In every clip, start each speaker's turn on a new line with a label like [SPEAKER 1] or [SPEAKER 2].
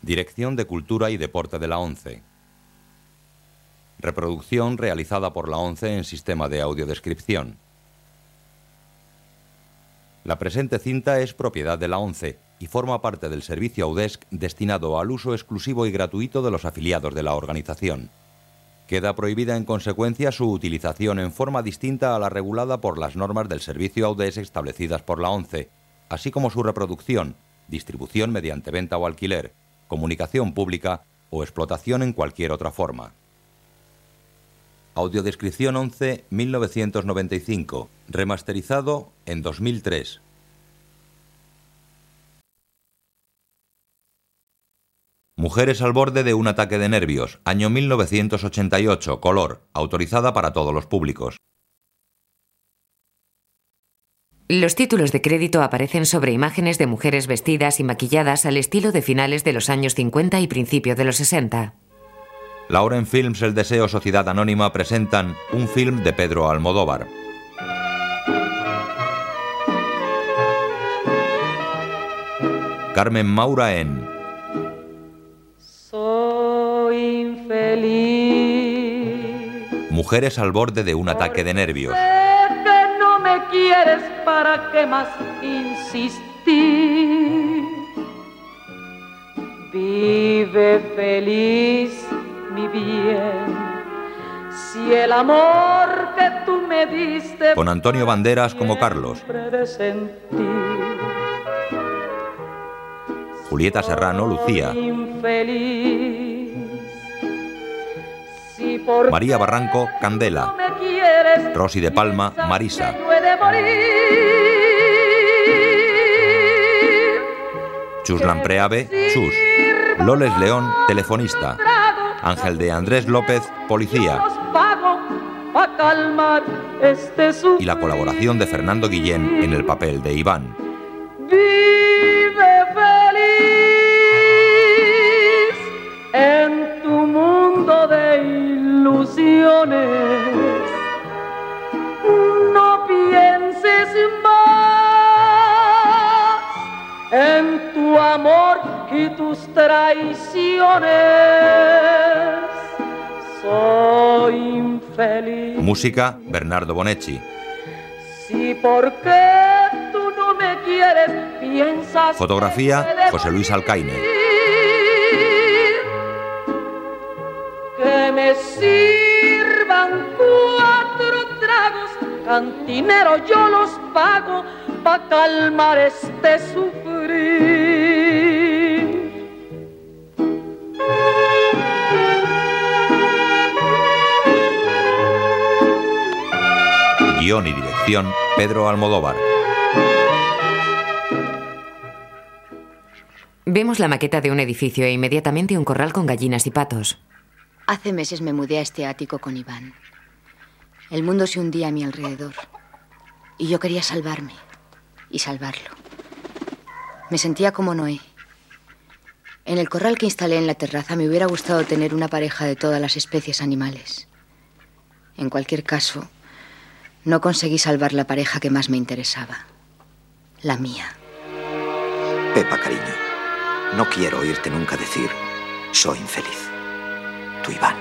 [SPEAKER 1] Dirección de Cultura y Deporte de la ONCE. Reproducción realizada por la ONCE en sistema de audiodescripción. La presente cinta es propiedad de la ONCE y forma parte del servicio Audesc destinado al uso exclusivo y gratuito de los afiliados de la organización. Queda prohibida en consecuencia su utilización en forma distinta a la regulada por las normas del servicio Audesc establecidas por la ONCE, así como su reproducción, distribución mediante venta o alquiler, comunicación pública o explotación en cualquier otra forma. Audiodescripción 11, 1995, remasterizado en 2003. Mujeres al borde de un ataque de nervios, año 1988, color, autorizada para todos los públicos.
[SPEAKER 2] Los títulos de crédito aparecen sobre imágenes de mujeres vestidas y maquilladas al estilo de finales de los años 50 y principio de los 60.
[SPEAKER 1] Lauren Films El Deseo Sociedad Anónima presentan un film de Pedro Almodóvar. Carmen Maura en
[SPEAKER 3] Soy infeliz.
[SPEAKER 1] Mujeres al borde de un ataque de nervios.
[SPEAKER 3] Sé que no me quieres, ¿para qué más insistir? Vive feliz, mi bien, si el amor que tú me diste
[SPEAKER 1] Con Antonio Banderas como Carlos,
[SPEAKER 3] de sentir.
[SPEAKER 1] Julieta Serrano, Lucía,
[SPEAKER 3] Infeliz, si por
[SPEAKER 1] María Barranco, Candela,
[SPEAKER 3] no me quieres,
[SPEAKER 1] Rosy de Palma,
[SPEAKER 3] piensas
[SPEAKER 1] Marisa,
[SPEAKER 3] que yo he de morir.
[SPEAKER 1] Chuslan Preave, Chus, Loles León, telefonista, Ángel de Andrés López, policía,
[SPEAKER 3] Los pago pa' calmar este
[SPEAKER 1] y la colaboración de Fernando Guillén en el papel de Iván.
[SPEAKER 3] Vive feliz en tu mundo de ilusiones. No pienses más en tu amor y tus traiciones. Soy infeliz.
[SPEAKER 1] Música, Bernardo Bonecci.
[SPEAKER 3] Si porque tú no me quieres, piensas.
[SPEAKER 1] Fotografía,
[SPEAKER 3] que debo
[SPEAKER 1] José Luis Alcaine.
[SPEAKER 3] ir. Que me sirvan 4 tragos, cantinero, yo los pago pa' calmar este sufrir.
[SPEAKER 1] Guión y dirección, Pedro Almodóvar.
[SPEAKER 2] Vemos la maqueta de un edificio e inmediatamente un corral con gallinas y patos.
[SPEAKER 4] Hace meses me mudé a este ático con Iván. El mundo se hundía a mi alrededor. Y yo quería salvarme. Y salvarlo. Me sentía como Noé. En el corral que instalé en la terraza me hubiera gustado tener una pareja de todas las especies animales. En cualquier caso, no conseguí salvar la pareja que más me interesaba. La mía.
[SPEAKER 5] Pepa, cariño, no quiero oírte nunca decir soy infeliz. Tu Iván.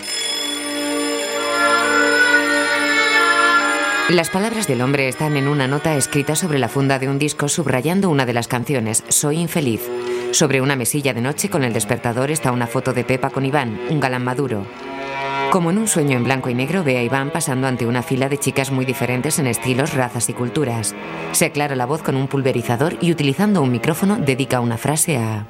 [SPEAKER 2] Las palabras del hombre están en una nota escrita sobre la funda de un disco subrayando una de las canciones, Soy infeliz. Sobre una mesilla de noche con el despertador está una foto de Pepa con Iván, un galán maduro. Como en un sueño en blanco y negro, ve a Iván pasando ante una fila de chicas muy diferentes en estilos, razas y culturas. Se aclara la voz con un pulverizador y utilizando un micrófono dedica una frase a...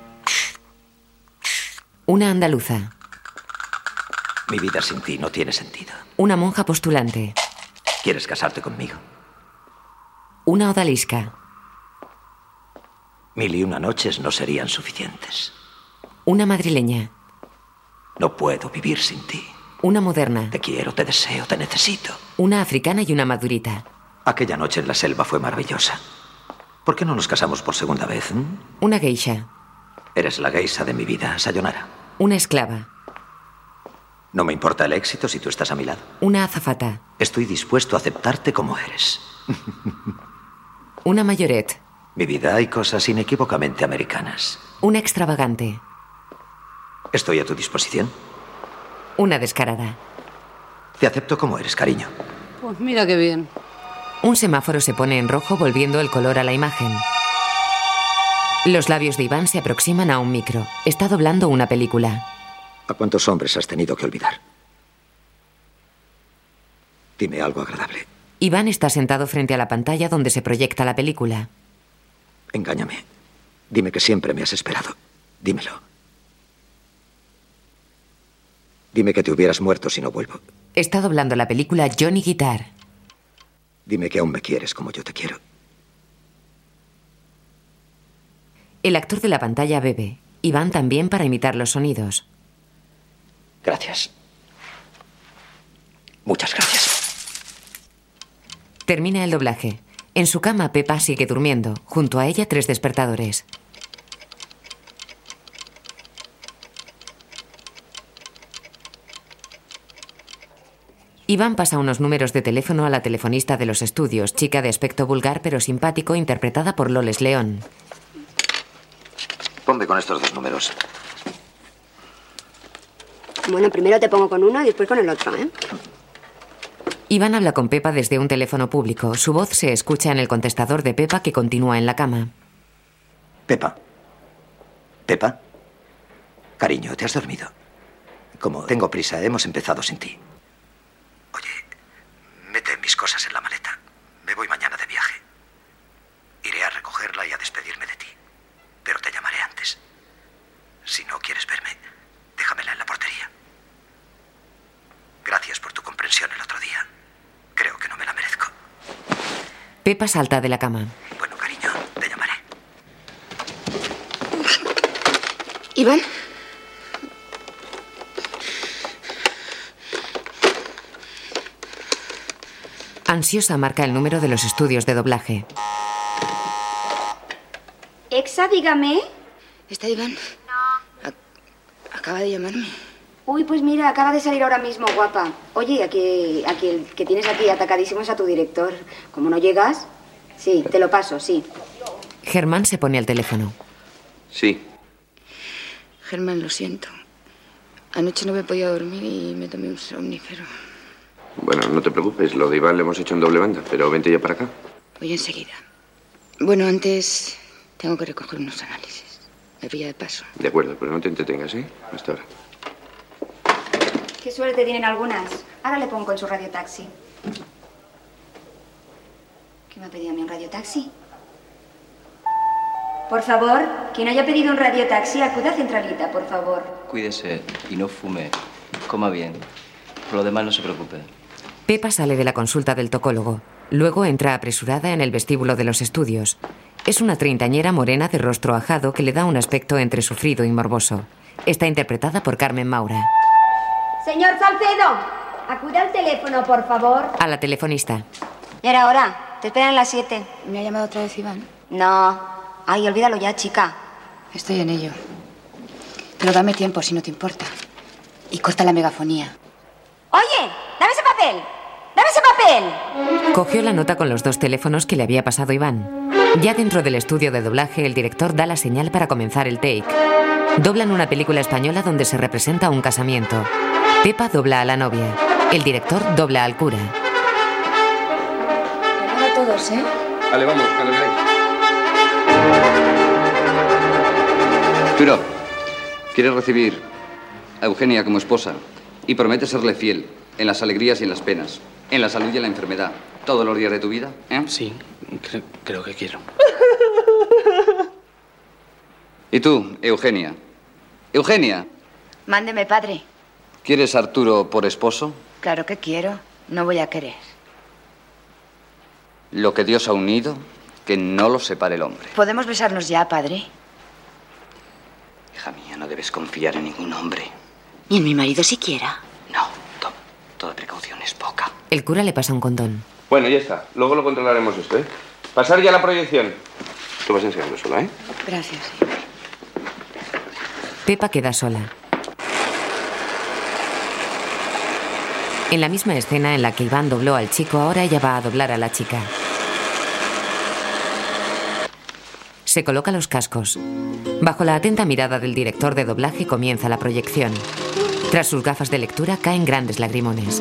[SPEAKER 2] Una andaluza.
[SPEAKER 5] Mi vida sin ti no tiene sentido.
[SPEAKER 2] Una monja postulante.
[SPEAKER 5] ¿Quieres casarte conmigo?
[SPEAKER 2] Una odalisca.
[SPEAKER 5] 1001 noches no serían suficientes.
[SPEAKER 2] Una madrileña.
[SPEAKER 5] No puedo vivir sin ti.
[SPEAKER 2] Una moderna.
[SPEAKER 5] Te quiero, te deseo, te necesito.
[SPEAKER 2] Una africana y una madurita.
[SPEAKER 5] Aquella noche en la selva fue maravillosa. ¿Por qué no nos casamos por segunda vez?
[SPEAKER 2] Una geisha.
[SPEAKER 5] Eres la geisha de mi vida, Sayonara.
[SPEAKER 2] Una esclava.
[SPEAKER 5] No me importa el éxito si tú estás a mi lado.
[SPEAKER 2] Una azafata.
[SPEAKER 5] Estoy dispuesto a aceptarte como eres.
[SPEAKER 2] Una mayoret.
[SPEAKER 5] Mi vida, hay cosas inequívocamente americanas.
[SPEAKER 2] Una extravagante.
[SPEAKER 5] Estoy a tu disposición.
[SPEAKER 2] Una descarada.
[SPEAKER 5] Te acepto como eres, cariño.
[SPEAKER 6] Pues mira qué bien.
[SPEAKER 2] Un semáforo se pone en rojo volviendo el color a la imagen. Los labios de Iván se aproximan a un micro. Está doblando una película.
[SPEAKER 5] ¿A cuántos hombres has tenido que olvidar? Dime algo agradable.
[SPEAKER 2] Iván está sentado frente a la pantalla donde se proyecta la película.
[SPEAKER 5] Engáñame. Dime que siempre me has esperado. Dímelo. Dime que te hubieras muerto si no vuelvo.
[SPEAKER 2] Está doblando la película Johnny Guitar.
[SPEAKER 5] Dime que aún me quieres como yo te quiero.
[SPEAKER 2] El actor de la pantalla bebe. Iván también para imitar los sonidos.
[SPEAKER 5] Gracias. Muchas gracias.
[SPEAKER 2] Termina el doblaje. En su cama, Pepa sigue durmiendo. Junto a ella, 3 despertadores. Iván pasa unos números de teléfono a la telefonista de los estudios, chica de aspecto vulgar pero simpático, interpretada por Loles León.
[SPEAKER 5] Ponme con estos 2 números.
[SPEAKER 7] Bueno, primero te pongo con uno y después con el otro, ¿eh?
[SPEAKER 2] Iván habla con Pepa desde un teléfono público. Su voz se escucha en el contestador de Pepa, que continúa en la cama.
[SPEAKER 5] Pepa. ¿Pepa? Cariño, ¿te has dormido? Como tengo prisa, hemos empezado sin ti. Oye, mete mis cosas en la maleta. Me voy mañana de viaje. Iré a recogerla y a despedirme de ti. Pero te llamaré antes. Si no quieres verme, déjamela en la portería. Gracias por tu comprensión el otro día. Creo que no me la merezco.
[SPEAKER 2] Pepa salta de la cama.
[SPEAKER 5] Bueno, cariño, te llamaré.
[SPEAKER 4] ¿Iván?
[SPEAKER 2] Ansiosa marca el número de los estudios de doblaje.
[SPEAKER 7] Exa, dígame.
[SPEAKER 4] ¿Está Iván?
[SPEAKER 7] No.
[SPEAKER 4] Acaba de llamarme.
[SPEAKER 7] Uy, pues mira, acaba de salir ahora mismo, guapa. Oye, aquí el que tienes aquí atacadísimo es a tu director. ¿Cómo no llegas? Sí, te lo paso, sí.
[SPEAKER 2] Germán se pone al teléfono.
[SPEAKER 8] Sí.
[SPEAKER 4] Germán, lo siento. Anoche no me podía dormir y me tomé un somnífero.
[SPEAKER 8] Bueno, no te preocupes, lo de Iván lo hemos hecho en doble banda, pero vente ya para acá.
[SPEAKER 4] Voy enseguida. Bueno, antes tengo que recoger unos análisis. Me pilla de paso.
[SPEAKER 8] De acuerdo, pero no te entretengas, ¿eh? Hasta ahora.
[SPEAKER 7] Qué suerte tienen algunas. Ahora le pongo en su radiotaxi. ¿Qué me ha pedido a mí un radiotaxi? Por favor, quien haya pedido un radiotaxi, acuda a Centralita, por favor.
[SPEAKER 9] Cuídese y no fume. Coma bien. Por lo demás, no se preocupe.
[SPEAKER 2] Pepa sale de la consulta del tocólogo. Luego entra apresurada en el vestíbulo de los estudios. Es una treintañera morena de rostro ajado que le da un aspecto entre sufrido y morboso. Está interpretada por Carmen Maura.
[SPEAKER 7] Señor Salcedo, acuda al teléfono, por favor.
[SPEAKER 2] A la telefonista.
[SPEAKER 7] Ya era hora. Te esperan las 7.
[SPEAKER 4] ¿Me ha llamado otra vez Iván?
[SPEAKER 7] No. Ay, olvídalo ya, chica.
[SPEAKER 4] Estoy en ello. Pero dame tiempo, si no te importa. Y corta la megafonía.
[SPEAKER 7] Oye, dame ese papel. ¡Dame ese papel!
[SPEAKER 2] Cogió la nota con los 2 teléfonos que le había pasado Iván. Ya dentro del estudio de doblaje, el director da la señal para comenzar el take. Doblan una película española donde se representa un casamiento. Pepa dobla a la novia. El director dobla al cura.
[SPEAKER 4] Llamad a todos, ¿eh?
[SPEAKER 8] Vale, vamos, cuando queráis. Arturo, ¿quieres recibir a Eugenia como esposa y promete serle fiel en las alegrías y en las penas, en la salud y en la enfermedad, todos los días de tu vida?
[SPEAKER 9] Sí, creo que quiero.
[SPEAKER 8] ¿Y tú, Eugenia? Eugenia,
[SPEAKER 4] Mándeme, padre.
[SPEAKER 8] ¿quieres a Arturo por esposo?
[SPEAKER 4] Claro que quiero. No voy a querer.
[SPEAKER 8] Lo que Dios ha unido, que no lo separe el hombre.
[SPEAKER 4] ¿Podemos besarnos ya, padre?
[SPEAKER 9] Hija mía, no debes confiar en ningún hombre.
[SPEAKER 4] Ni en mi marido siquiera.
[SPEAKER 9] No, toda precaución es poca.
[SPEAKER 2] El cura le pasa un condón.
[SPEAKER 8] Bueno, ya está. Luego lo controlaremos esto, ¿eh? Pasar ya la proyección. Tú vas enseñando sola, ¿eh?
[SPEAKER 4] Gracias.
[SPEAKER 2] Pepa queda sola. En la misma escena en la que Iván dobló al chico, ahora ella va a doblar a la chica. Se coloca los cascos. Bajo la atenta mirada del director de doblaje comienza la proyección. Tras sus gafas de lectura caen grandes lagrimones.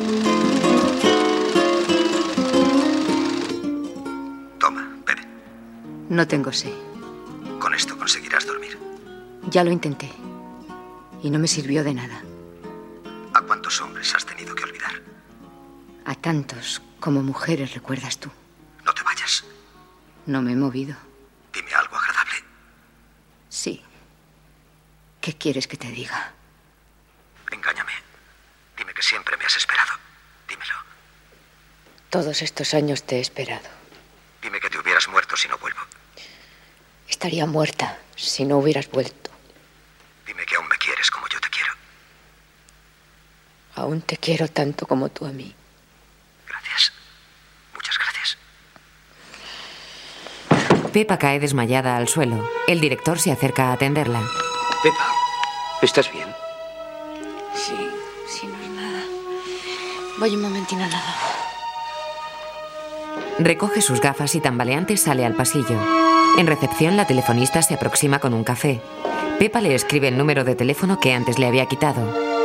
[SPEAKER 5] Toma, bebe.
[SPEAKER 4] No tengo sed.
[SPEAKER 5] Con esto conseguirás dormir.
[SPEAKER 4] Ya lo intenté. Y no me sirvió de nada.
[SPEAKER 5] ¿A cuántos hombres has tenido que olvidar?
[SPEAKER 4] A tantos como mujeres recuerdas tú.
[SPEAKER 5] No te vayas.
[SPEAKER 4] No me he movido.
[SPEAKER 5] Dime algo agradable.
[SPEAKER 4] Sí. ¿Qué quieres que te diga?
[SPEAKER 5] Engáñame. Dime que siempre me has esperado. Dímelo.
[SPEAKER 4] Todos estos años te he esperado.
[SPEAKER 5] Dime que te hubieras muerto si no vuelvo.
[SPEAKER 4] Estaría muerta si no hubieras vuelto.
[SPEAKER 5] Dime que aún me quieres como yo te quiero.
[SPEAKER 4] Aún te quiero tanto como tú a mí.
[SPEAKER 5] Gracias. Muchas gracias.
[SPEAKER 2] Pepa cae desmayada al suelo. El director se acerca a atenderla.
[SPEAKER 5] Pepa, ¿estás bien?
[SPEAKER 4] Sí, no es nada. Voy un momentito a nada.
[SPEAKER 2] Recoge sus gafas y tambaleante sale al pasillo. En recepción, la telefonista se aproxima con un café. Pepa le escribe el número de teléfono que antes le había quitado.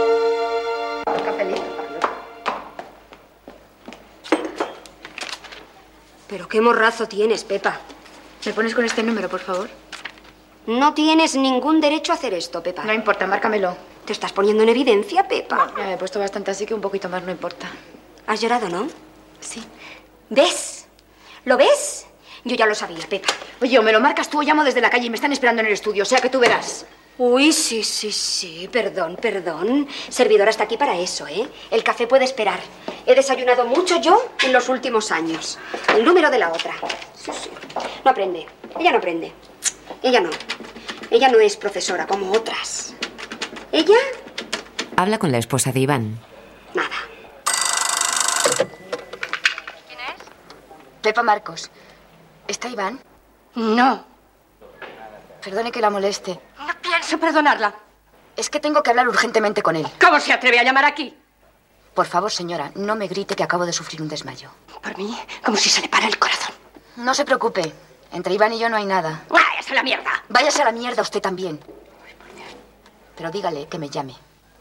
[SPEAKER 7] Pero qué morrazo tienes, Pepa.
[SPEAKER 4] ¿Me pones con este número, por favor?
[SPEAKER 7] No tienes ningún derecho a hacer esto, Pepa.
[SPEAKER 4] No importa, márcamelo.
[SPEAKER 7] ¿Te estás poniendo en evidencia, Pepa?
[SPEAKER 4] Ya me he puesto bastante, así que un poquito más no importa.
[SPEAKER 7] ¿Has llorado, no?
[SPEAKER 4] Sí.
[SPEAKER 7] ¿Ves? ¿Lo ves? Yo ya lo sabía, Pepa.
[SPEAKER 4] Oye, o me lo marcas tú o llamo desde la calle y me están esperando en el estudio, o sea que tú verás.
[SPEAKER 7] Uy, sí. Perdón. Servidora está aquí para eso, ¿eh? El café puede esperar. He desayunado mucho yo en los últimos años. El número de la otra. Sí. No aprende. Ella no aprende. Ella no es profesora como otras. Ella,
[SPEAKER 2] Habla con la esposa de Iván.
[SPEAKER 7] nada.
[SPEAKER 4] ¿Quién es? Pepa Marcos. ¿Está Iván?
[SPEAKER 7] No.
[SPEAKER 4] Perdone que la moleste.
[SPEAKER 7] No pienso perdonarla.
[SPEAKER 4] Es que tengo que hablar urgentemente con él.
[SPEAKER 7] ¿Cómo se atreve a llamar aquí?
[SPEAKER 4] Por favor, señora, no me grite que acabo de sufrir un desmayo.
[SPEAKER 7] Por mí, como si se le para el corazón.
[SPEAKER 4] No se preocupe. Entre Iván y yo no hay nada.
[SPEAKER 7] ¡Váyase a la mierda!
[SPEAKER 4] Váyase a la mierda usted también. Pero dígale que me llame.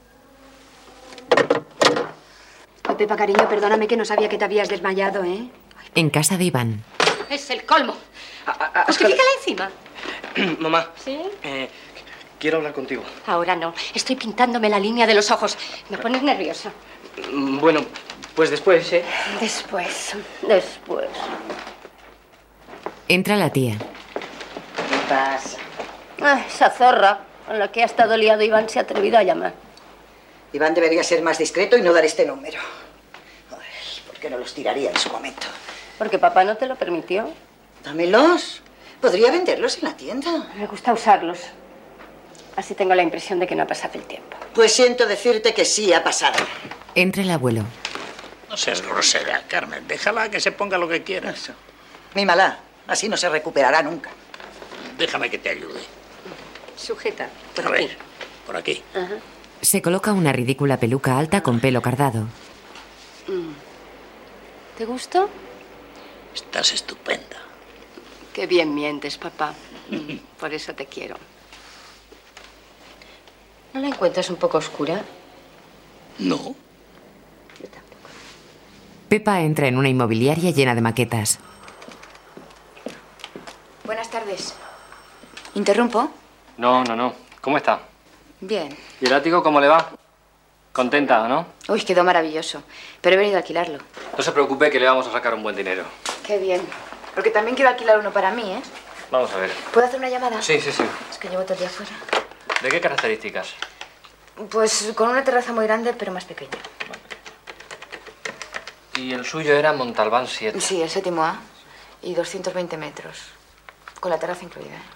[SPEAKER 7] Ay, Pepa, cariño, perdóname que no sabía que te habías desmayado, ¿eh?
[SPEAKER 2] En casa de Iván.
[SPEAKER 7] Es el colmo. Justifícala encima.
[SPEAKER 9] Mamá.
[SPEAKER 7] ¿Sí?
[SPEAKER 9] Quiero hablar contigo.
[SPEAKER 7] Ahora no. Estoy pintándome la línea de los ojos. Me pones nerviosa.
[SPEAKER 9] Bueno, pues después, ¿eh?
[SPEAKER 7] Después.
[SPEAKER 2] Entra la tía.
[SPEAKER 7] ¿Qué pasa? Esa zorra con la que ha estado liado Iván se ha atrevido a llamar.
[SPEAKER 6] Iván debería ser más discreto y no dar este número. Ay, ¿por qué no los tiraría en su momento?
[SPEAKER 7] Porque papá no te lo permitió.
[SPEAKER 6] Dámelos. Podría venderlos en la tienda.
[SPEAKER 7] Me gusta usarlos. Así tengo la impresión de que no ha pasado el tiempo.
[SPEAKER 6] Pues siento decirte que sí ha pasado.
[SPEAKER 2] Entra el abuelo.
[SPEAKER 10] No seas grosera, Carmen. Déjala que se ponga lo que quiera.
[SPEAKER 6] Mímala. Así no se recuperará nunca.
[SPEAKER 10] Déjame que te ayude.
[SPEAKER 7] Sujeta. Por
[SPEAKER 10] A
[SPEAKER 7] aquí.
[SPEAKER 10] ver, por aquí.
[SPEAKER 7] Ajá.
[SPEAKER 2] Se coloca una ridícula peluca alta con pelo cardado.
[SPEAKER 7] ¿Te gustó?
[SPEAKER 10] Estás estupenda.
[SPEAKER 7] Qué bien mientes, papá. Por eso te quiero. ¿No la encuentras un poco oscura?
[SPEAKER 10] No.
[SPEAKER 7] Yo tampoco.
[SPEAKER 2] Pepa entra en una inmobiliaria llena de maquetas.
[SPEAKER 4] Buenas tardes. ¿Interrumpo?
[SPEAKER 11] No. ¿Cómo está?
[SPEAKER 4] Bien.
[SPEAKER 11] ¿Y el ático cómo le va? Contenta, ¿no?
[SPEAKER 4] Uy, quedó maravilloso. Pero he venido a alquilarlo.
[SPEAKER 11] No se preocupe que le vamos a sacar un buen dinero.
[SPEAKER 4] Qué bien. Porque también quiero alquilar uno para mí, ¿eh?
[SPEAKER 11] Vamos a ver.
[SPEAKER 4] ¿Puedo hacer una llamada?
[SPEAKER 11] Sí.
[SPEAKER 4] Es que llevo todo el día fuera.
[SPEAKER 11] ¿De qué características?
[SPEAKER 4] Pues con una terraza muy grande, pero más pequeña.
[SPEAKER 11] Y el suyo era Montalbán 7.
[SPEAKER 4] Sí, el 7º A. Y 220 metros. Con la terraza incluida, ¿eh?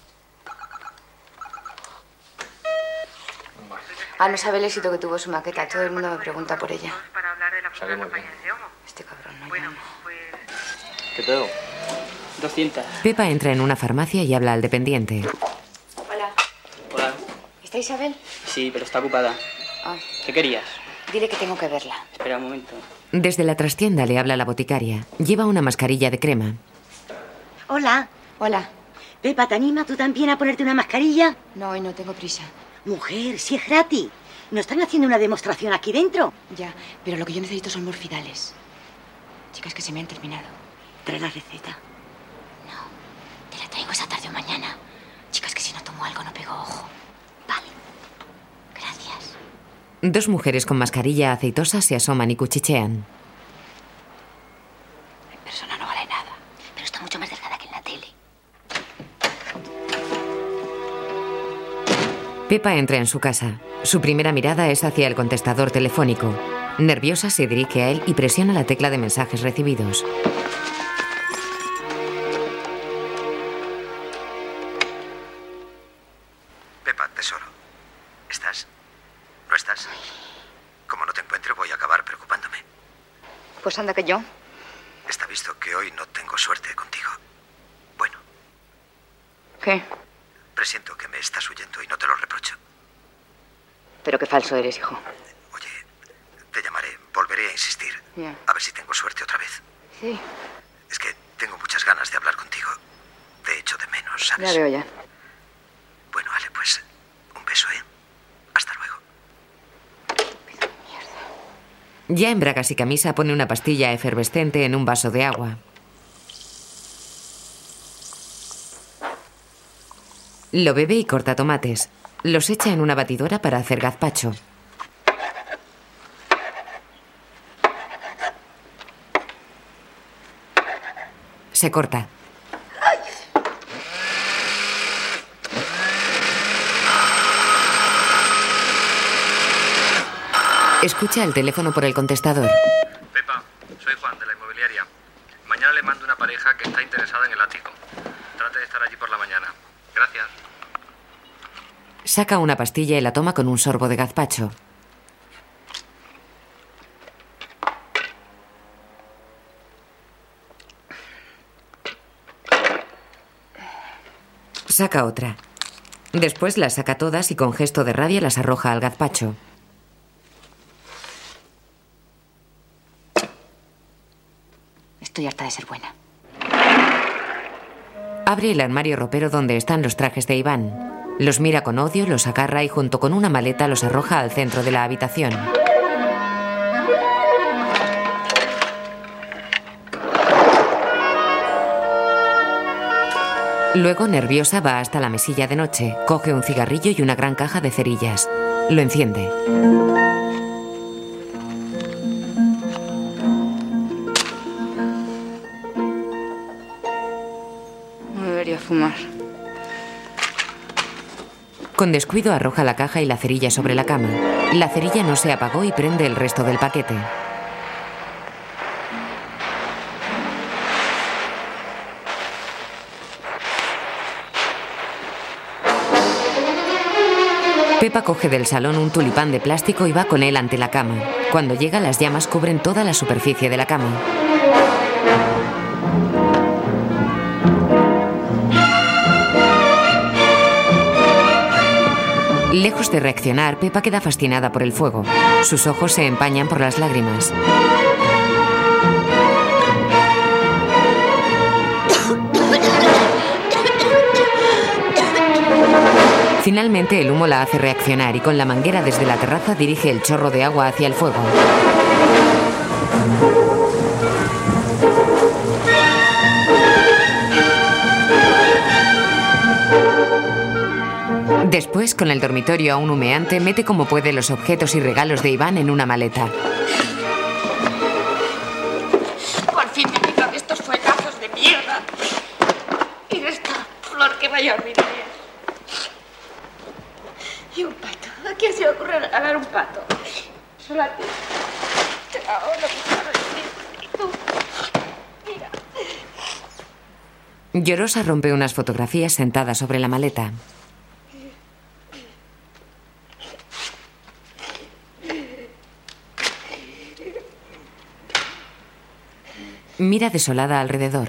[SPEAKER 4] No sabe el éxito que tuvo su maqueta. Todo el mundo me pregunta por ella.
[SPEAKER 11] Salió muy bien.
[SPEAKER 4] Este cabrón no llama.
[SPEAKER 9] ¿Qué te doy? 200.
[SPEAKER 2] Pepa entra en una farmacia y habla al dependiente.
[SPEAKER 4] Hola.
[SPEAKER 9] Hola.
[SPEAKER 4] ¿Está Isabel?
[SPEAKER 9] Sí, pero está ocupada.
[SPEAKER 4] Ah,
[SPEAKER 9] ¿Qué querías?
[SPEAKER 4] dile que tengo que verla.
[SPEAKER 9] Espera un momento.
[SPEAKER 2] Desde la trastienda le habla la boticaria. Lleva una mascarilla de crema.
[SPEAKER 7] Hola.
[SPEAKER 4] Hola.
[SPEAKER 6] Pepa, ¿te anima tú también a ponerte una mascarilla?
[SPEAKER 4] No, hoy no tengo prisa.
[SPEAKER 6] Mujer, si es gratis. ¿No están haciendo una demostración aquí dentro?
[SPEAKER 4] Ya, pero lo que yo necesito son morfidales. Chicas, que se me han terminado.
[SPEAKER 6] Trae la receta.
[SPEAKER 4] No, te la traigo esa tarde o mañana. Chicas, que si no tomo algo no pego ojo. Vale. Gracias.
[SPEAKER 2] Dos mujeres con mascarilla aceitosa se asoman y cuchichean.
[SPEAKER 4] En persona no vale nada, pero está mucho más delgada que en la tele.
[SPEAKER 2] Pepa entra en su casa. Su primera mirada es hacia el contestador telefónico. Nerviosa se dirige a él y presiona la tecla de mensajes recibidos.
[SPEAKER 5] Pepa, tesoro. ¿Estás? ¿No estás? Como no te encuentre, voy a acabar preocupándome.
[SPEAKER 4] Pues anda que yo.
[SPEAKER 5] Está visto que hoy no tengo suerte contigo. Bueno.
[SPEAKER 4] ¿Qué?
[SPEAKER 5] Presiento que me estás huyendo y no te lo reprocho.
[SPEAKER 4] Pero qué falso eres, hijo.
[SPEAKER 5] Oye, te llamaré, volveré a insistir.
[SPEAKER 4] Ya.
[SPEAKER 5] A ver si tengo suerte otra vez.
[SPEAKER 4] Sí.
[SPEAKER 5] Es que tengo muchas ganas de hablar contigo. Te echo de menos, ¿sabes?
[SPEAKER 4] Ya veo ya.
[SPEAKER 5] Bueno, vale, pues un beso, ¿eh? Hasta luego.
[SPEAKER 2] Ya en bragas y camisa pone una pastilla efervescente en un vaso de agua. Lo bebe y corta tomates. Los echa en una batidora para hacer gazpacho. Se corta. Escucha el teléfono por el contestador.
[SPEAKER 11] Pepa, soy Juan, de la inmobiliaria. Mañana le mando una pareja que está interesada en el ático. Trate de estar allí por la mañana. Gracias.
[SPEAKER 2] Saca una pastilla y la toma con un sorbo de gazpacho. Saca otra. Después las saca todas y con gesto de rabia las arroja al gazpacho.
[SPEAKER 4] Estoy harta de ser buena.
[SPEAKER 2] Abre el armario ropero donde están los trajes de Iván. Los mira con odio, los agarra y junto con una maleta los arroja al centro de la habitación. Luego, nerviosa, va hasta la mesilla de noche, coge un cigarrillo y una gran caja de cerillas. Lo enciende.
[SPEAKER 4] No debería fumar.
[SPEAKER 2] Con descuido arroja la caja y la cerilla sobre la cama. La cerilla no se apagó y prende el resto del paquete. Pepa coge del salón un tulipán de plástico y va con él ante la cama. Cuando llega, las llamas cubren toda la superficie de la cama. Lejos de reaccionar, Pepa queda fascinada por el fuego. Sus ojos se empañan por las lágrimas. Finalmente, el humo la hace reaccionar y con la manguera desde la terraza dirige el chorro de agua hacia el fuego. Después, con el dormitorio aún humeante, mete como puede los objetos y regalos de Iván en una maleta.
[SPEAKER 12] Por fin me quitan de estos fuetazos de mierda. Y de esta flor que vaya a olvidar. Y un pato. ¿A quién se le ocurre regalar un pato? Solo a ti. Te la hago lo que sabes. Y tú. Mira.
[SPEAKER 2] Llorosa rompe unas fotografías sentadas sobre la maleta. Mira desolada alrededor.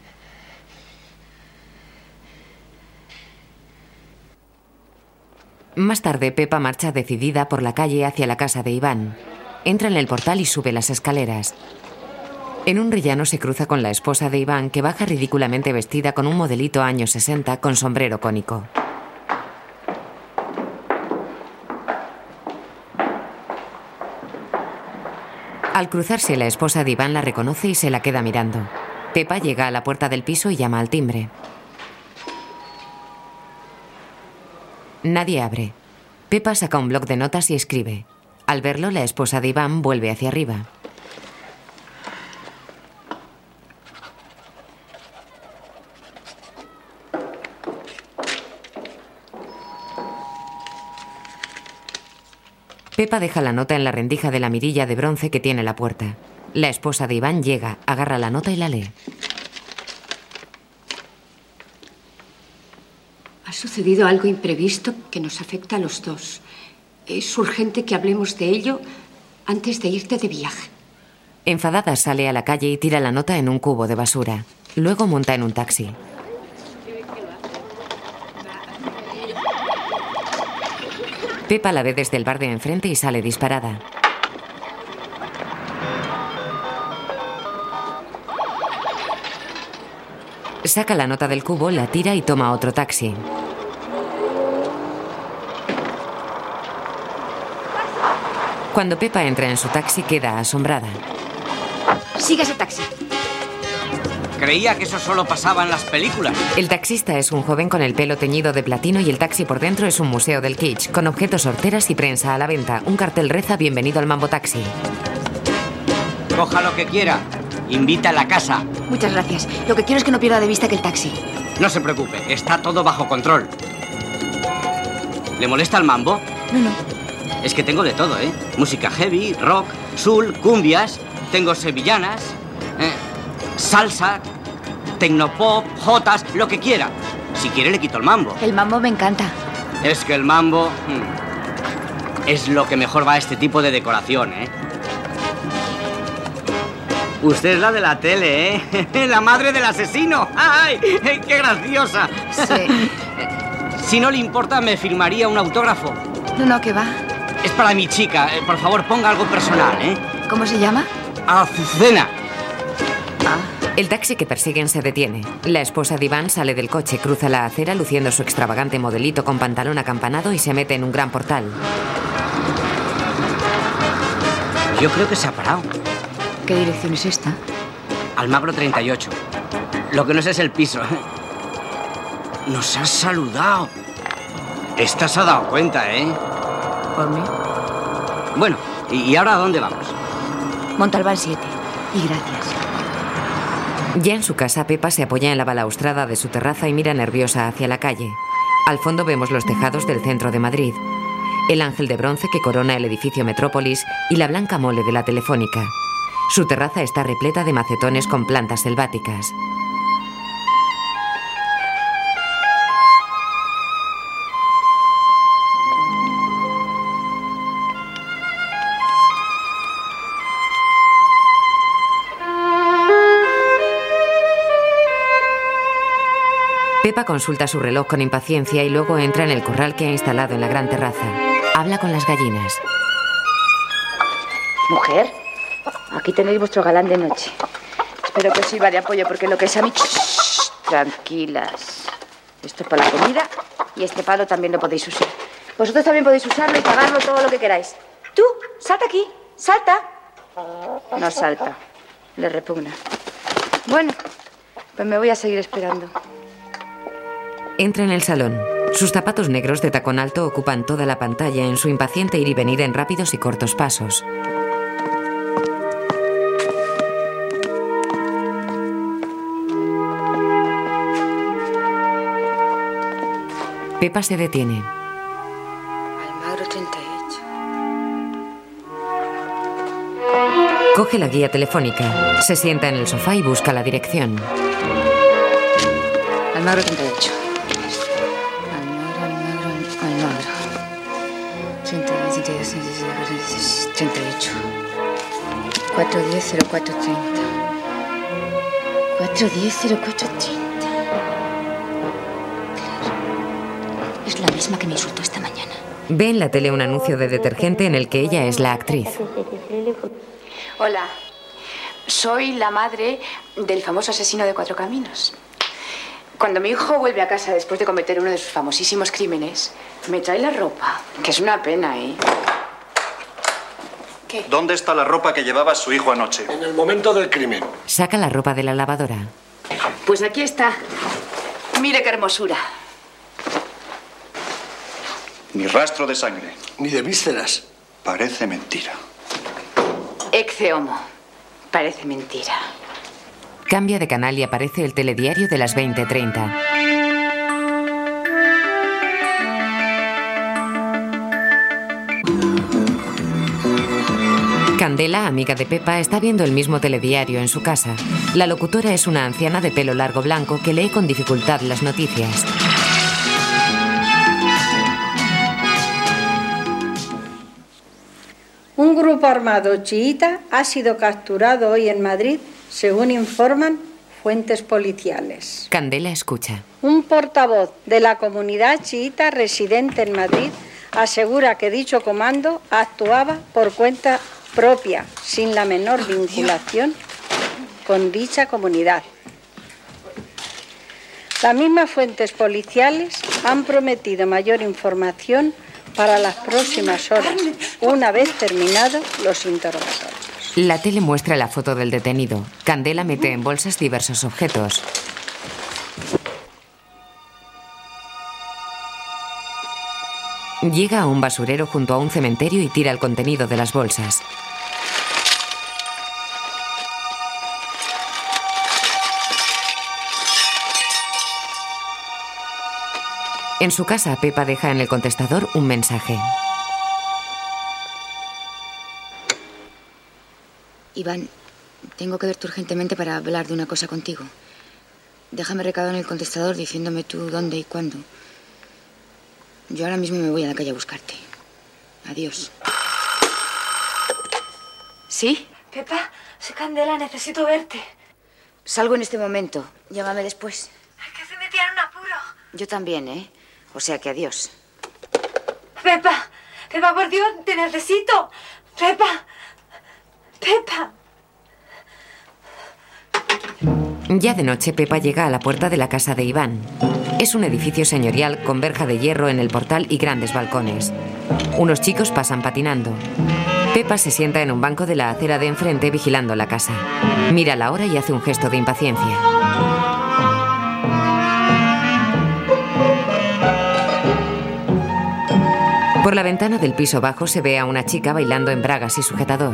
[SPEAKER 2] Más tarde, Pepa marcha decidida por la calle hacia la casa de Iván. Entra en el portal y sube las escaleras. En un rellano se cruza con la esposa de Iván, que baja ridículamente vestida con un modelito años 60 con sombrero cónico. Al cruzarse, la esposa de Iván la reconoce y se la queda mirando. Pepa llega a la puerta del piso y llama al timbre. Nadie abre. Pepa saca un bloc de notas y escribe. Al verlo, la esposa de Iván vuelve hacia arriba. Pepa deja la nota en la rendija de la mirilla de bronce que tiene la puerta. La esposa de Iván llega, agarra la nota y la lee.
[SPEAKER 13] Ha sucedido algo imprevisto que nos afecta a los dos. Es urgente que hablemos de ello antes de irte de viaje.
[SPEAKER 2] Enfadada sale a la calle y tira la nota en un cubo de basura. Luego monta en un taxi. Pepa la ve desde el bar de enfrente y sale disparada. Saca la nota del cubo, la tira y toma otro taxi. Cuando Pepa entra en su taxi, queda asombrada.
[SPEAKER 7] Sigue ese taxi.
[SPEAKER 14] Creía que eso solo pasaba en las películas.
[SPEAKER 2] El taxista es un joven con el pelo teñido de platino y el taxi por dentro es un museo del kitsch, con objetos horteras y prensa a la venta. Un cartel reza "Bienvenido al Mambo Taxi".
[SPEAKER 14] Coja lo que quiera. Invita a la casa.
[SPEAKER 4] Muchas gracias. Lo que quiero es que no pierda de vista que el taxi.
[SPEAKER 14] No se preocupe, está todo bajo control. ¿Le molesta el mambo?
[SPEAKER 4] No.
[SPEAKER 14] Es que tengo de todo, ¿eh? Música heavy, rock, soul, cumbias. Tengo sevillanas, salsa, tecnopop, jotas, lo que quiera. Si quiere le quito el mambo.
[SPEAKER 4] El mambo me encanta.
[SPEAKER 14] Es que el mambo es lo que mejor va a este tipo de decoración, ¿eh? Usted es la de la tele, ¿eh? La madre del asesino. ¡Ay! ¡Qué graciosa!
[SPEAKER 4] Sí.
[SPEAKER 14] Si no le importa, me firmaría un autógrafo.
[SPEAKER 4] No, ¿qué va?
[SPEAKER 14] Es para mi chica. Por favor, ponga algo personal, ¿eh?
[SPEAKER 4] ¿Cómo se llama?
[SPEAKER 14] Azucena.
[SPEAKER 2] El taxi que persiguen se detiene. La esposa de Iván sale del coche, cruza la acera luciendo su extravagante modelito con pantalón acampanado y se mete en un gran portal.
[SPEAKER 14] Yo creo que se ha parado.
[SPEAKER 4] ¿Qué dirección es esta?
[SPEAKER 14] Almagro 38. Lo que no sé es el piso. Nos has saludado. Esta se ha dado cuenta, ¿eh?
[SPEAKER 4] ¿Por mí?
[SPEAKER 14] Bueno, ¿y ahora a dónde vamos?
[SPEAKER 4] Montalbán 7. Y gracias.
[SPEAKER 2] Ya en su casa, Pepa se apoya en la balaustrada de su terraza y mira nerviosa hacia la calle. Al fondo vemos los tejados del centro de Madrid, el ángel de bronce que corona el edificio Metrópolis y la blanca mole de la Telefónica. Su terraza está repleta de macetones con plantas selváticas. Pepa consulta su reloj con impaciencia y luego entra en el corral que ha instalado en la gran terraza. Habla con las gallinas.
[SPEAKER 4] Mujer, aquí tenéis vuestro galán de noche. Espero que os sirva de apoyo porque lo que es a mí... Tranquilas. Esto es para la comida y este palo también lo podéis usar. Vosotros también podéis usarlo y pagarlo todo lo que queráis. Tú, salta aquí, salta. No salta, le repugna. Bueno, pues me voy a seguir esperando.
[SPEAKER 2] Entra en el salón. Sus zapatos negros de tacón alto ocupan toda la pantalla en su impaciente ir y venir en rápidos y cortos pasos. Pepa se detiene.
[SPEAKER 4] Almagro 38.
[SPEAKER 2] Coge la guía telefónica, se sienta en el sofá y busca la dirección.
[SPEAKER 4] Almagro 38. Almagro. 38. 410-0430. 410-0430. Es la misma que me insultó esta mañana.
[SPEAKER 2] Ve en la tele un anuncio de detergente en el que ella es la actriz.
[SPEAKER 4] Hola. Soy la madre del famoso asesino de Cuatro Caminos. Cuando mi hijo vuelve a casa después de cometer uno de sus famosísimos crímenes, me trae la ropa, que es una pena, ¿eh? ¿Qué?
[SPEAKER 15] ¿Dónde está la ropa que llevaba su hijo anoche?
[SPEAKER 16] En el momento del crimen.
[SPEAKER 2] Saca la ropa de la lavadora.
[SPEAKER 4] Pues aquí está. Mire qué hermosura.
[SPEAKER 15] Ni rastro de sangre.
[SPEAKER 16] Ni de vísceras.
[SPEAKER 15] Parece mentira.
[SPEAKER 4] Ecce homo. Parece mentira.
[SPEAKER 2] Cambia de canal y aparece el telediario de las 20:30. Candela, amiga de Pepa, está viendo el mismo telediario en su casa. La locutora es una anciana de pelo largo blanco que lee con dificultad las noticias.
[SPEAKER 17] Un grupo armado chiita ha sido capturado hoy en Madrid, según informan fuentes policiales.
[SPEAKER 2] Candela escucha.
[SPEAKER 17] Un portavoz de la comunidad chiita residente en Madrid asegura que dicho comando actuaba por cuenta propia, sin la menor vinculación con dicha comunidad. Las mismas fuentes policiales han prometido mayor información para las próximas horas, una vez terminados los interrogatorios.
[SPEAKER 2] La tele muestra la foto del detenido. Candela mete en bolsas diversos objetos. Llega a un basurero junto a un cementerio y tira el contenido de las bolsas. En su casa, Pepa deja en el contestador un mensaje.
[SPEAKER 4] Iván, tengo que verte urgentemente para hablar de una cosa contigo. Déjame recado en el contestador diciéndome tú dónde y cuándo. Yo ahora mismo me voy a la calle a buscarte. Adiós. ¿Sí?
[SPEAKER 12] Pepa, soy Candela, necesito verte.
[SPEAKER 4] Salgo en este momento. Llámame después.
[SPEAKER 12] Es que se me tiene un apuro.
[SPEAKER 4] Yo también, ¿eh? O sea que adiós.
[SPEAKER 12] Pepa, Pepa, por Dios, te necesito. Pepa, Pepa.
[SPEAKER 2] Ya de noche, Pepa llega a la puerta de la casa de Iván. Es un edificio señorial con verja de hierro en el portal y grandes balcones. Unos chicos pasan patinando. Pepa se sienta en un banco de la acera de enfrente vigilando la casa. Mira la hora y hace un gesto de impaciencia. Por la ventana del piso bajo se ve a una chica bailando en bragas y sujetador.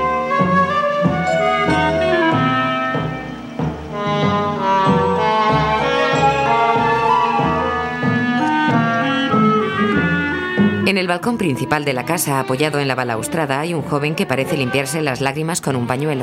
[SPEAKER 2] En el balcón principal de la casa, apoyado en la balaustrada, hay un joven que parece limpiarse las lágrimas con un pañuelo.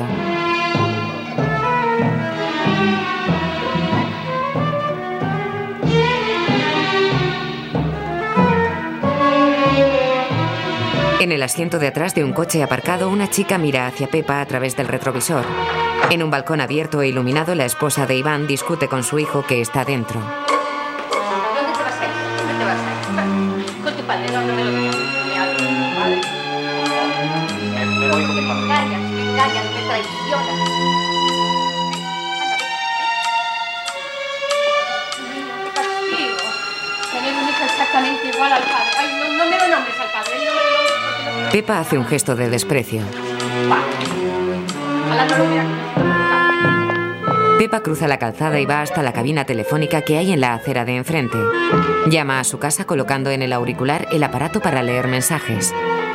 [SPEAKER 2] En el asiento de atrás de un coche aparcado, una chica mira hacia Pepa a través del retrovisor. En un balcón abierto e iluminado, la esposa de Iván discute con su hijo que está dentro.
[SPEAKER 12] ¿Dónde te vas a ir? ¿Dónde te vas a ir? Con tu padre, no me lo digas. Me hablo con tu padre.
[SPEAKER 15] Me voy con mi padre.
[SPEAKER 12] Me engañas, me traicionas. Qué castigo. Tener un hijo exactamente igual al padre. Ay, no me lo nombres al padre. No me lo nombres.
[SPEAKER 2] Pepa hace un gesto de desprecio. Pepa cruza la calzada y va hasta la cabina telefónica que hay en la acera de enfrente. Llama a su casa colocando en el auricular el aparato para leer mensajes.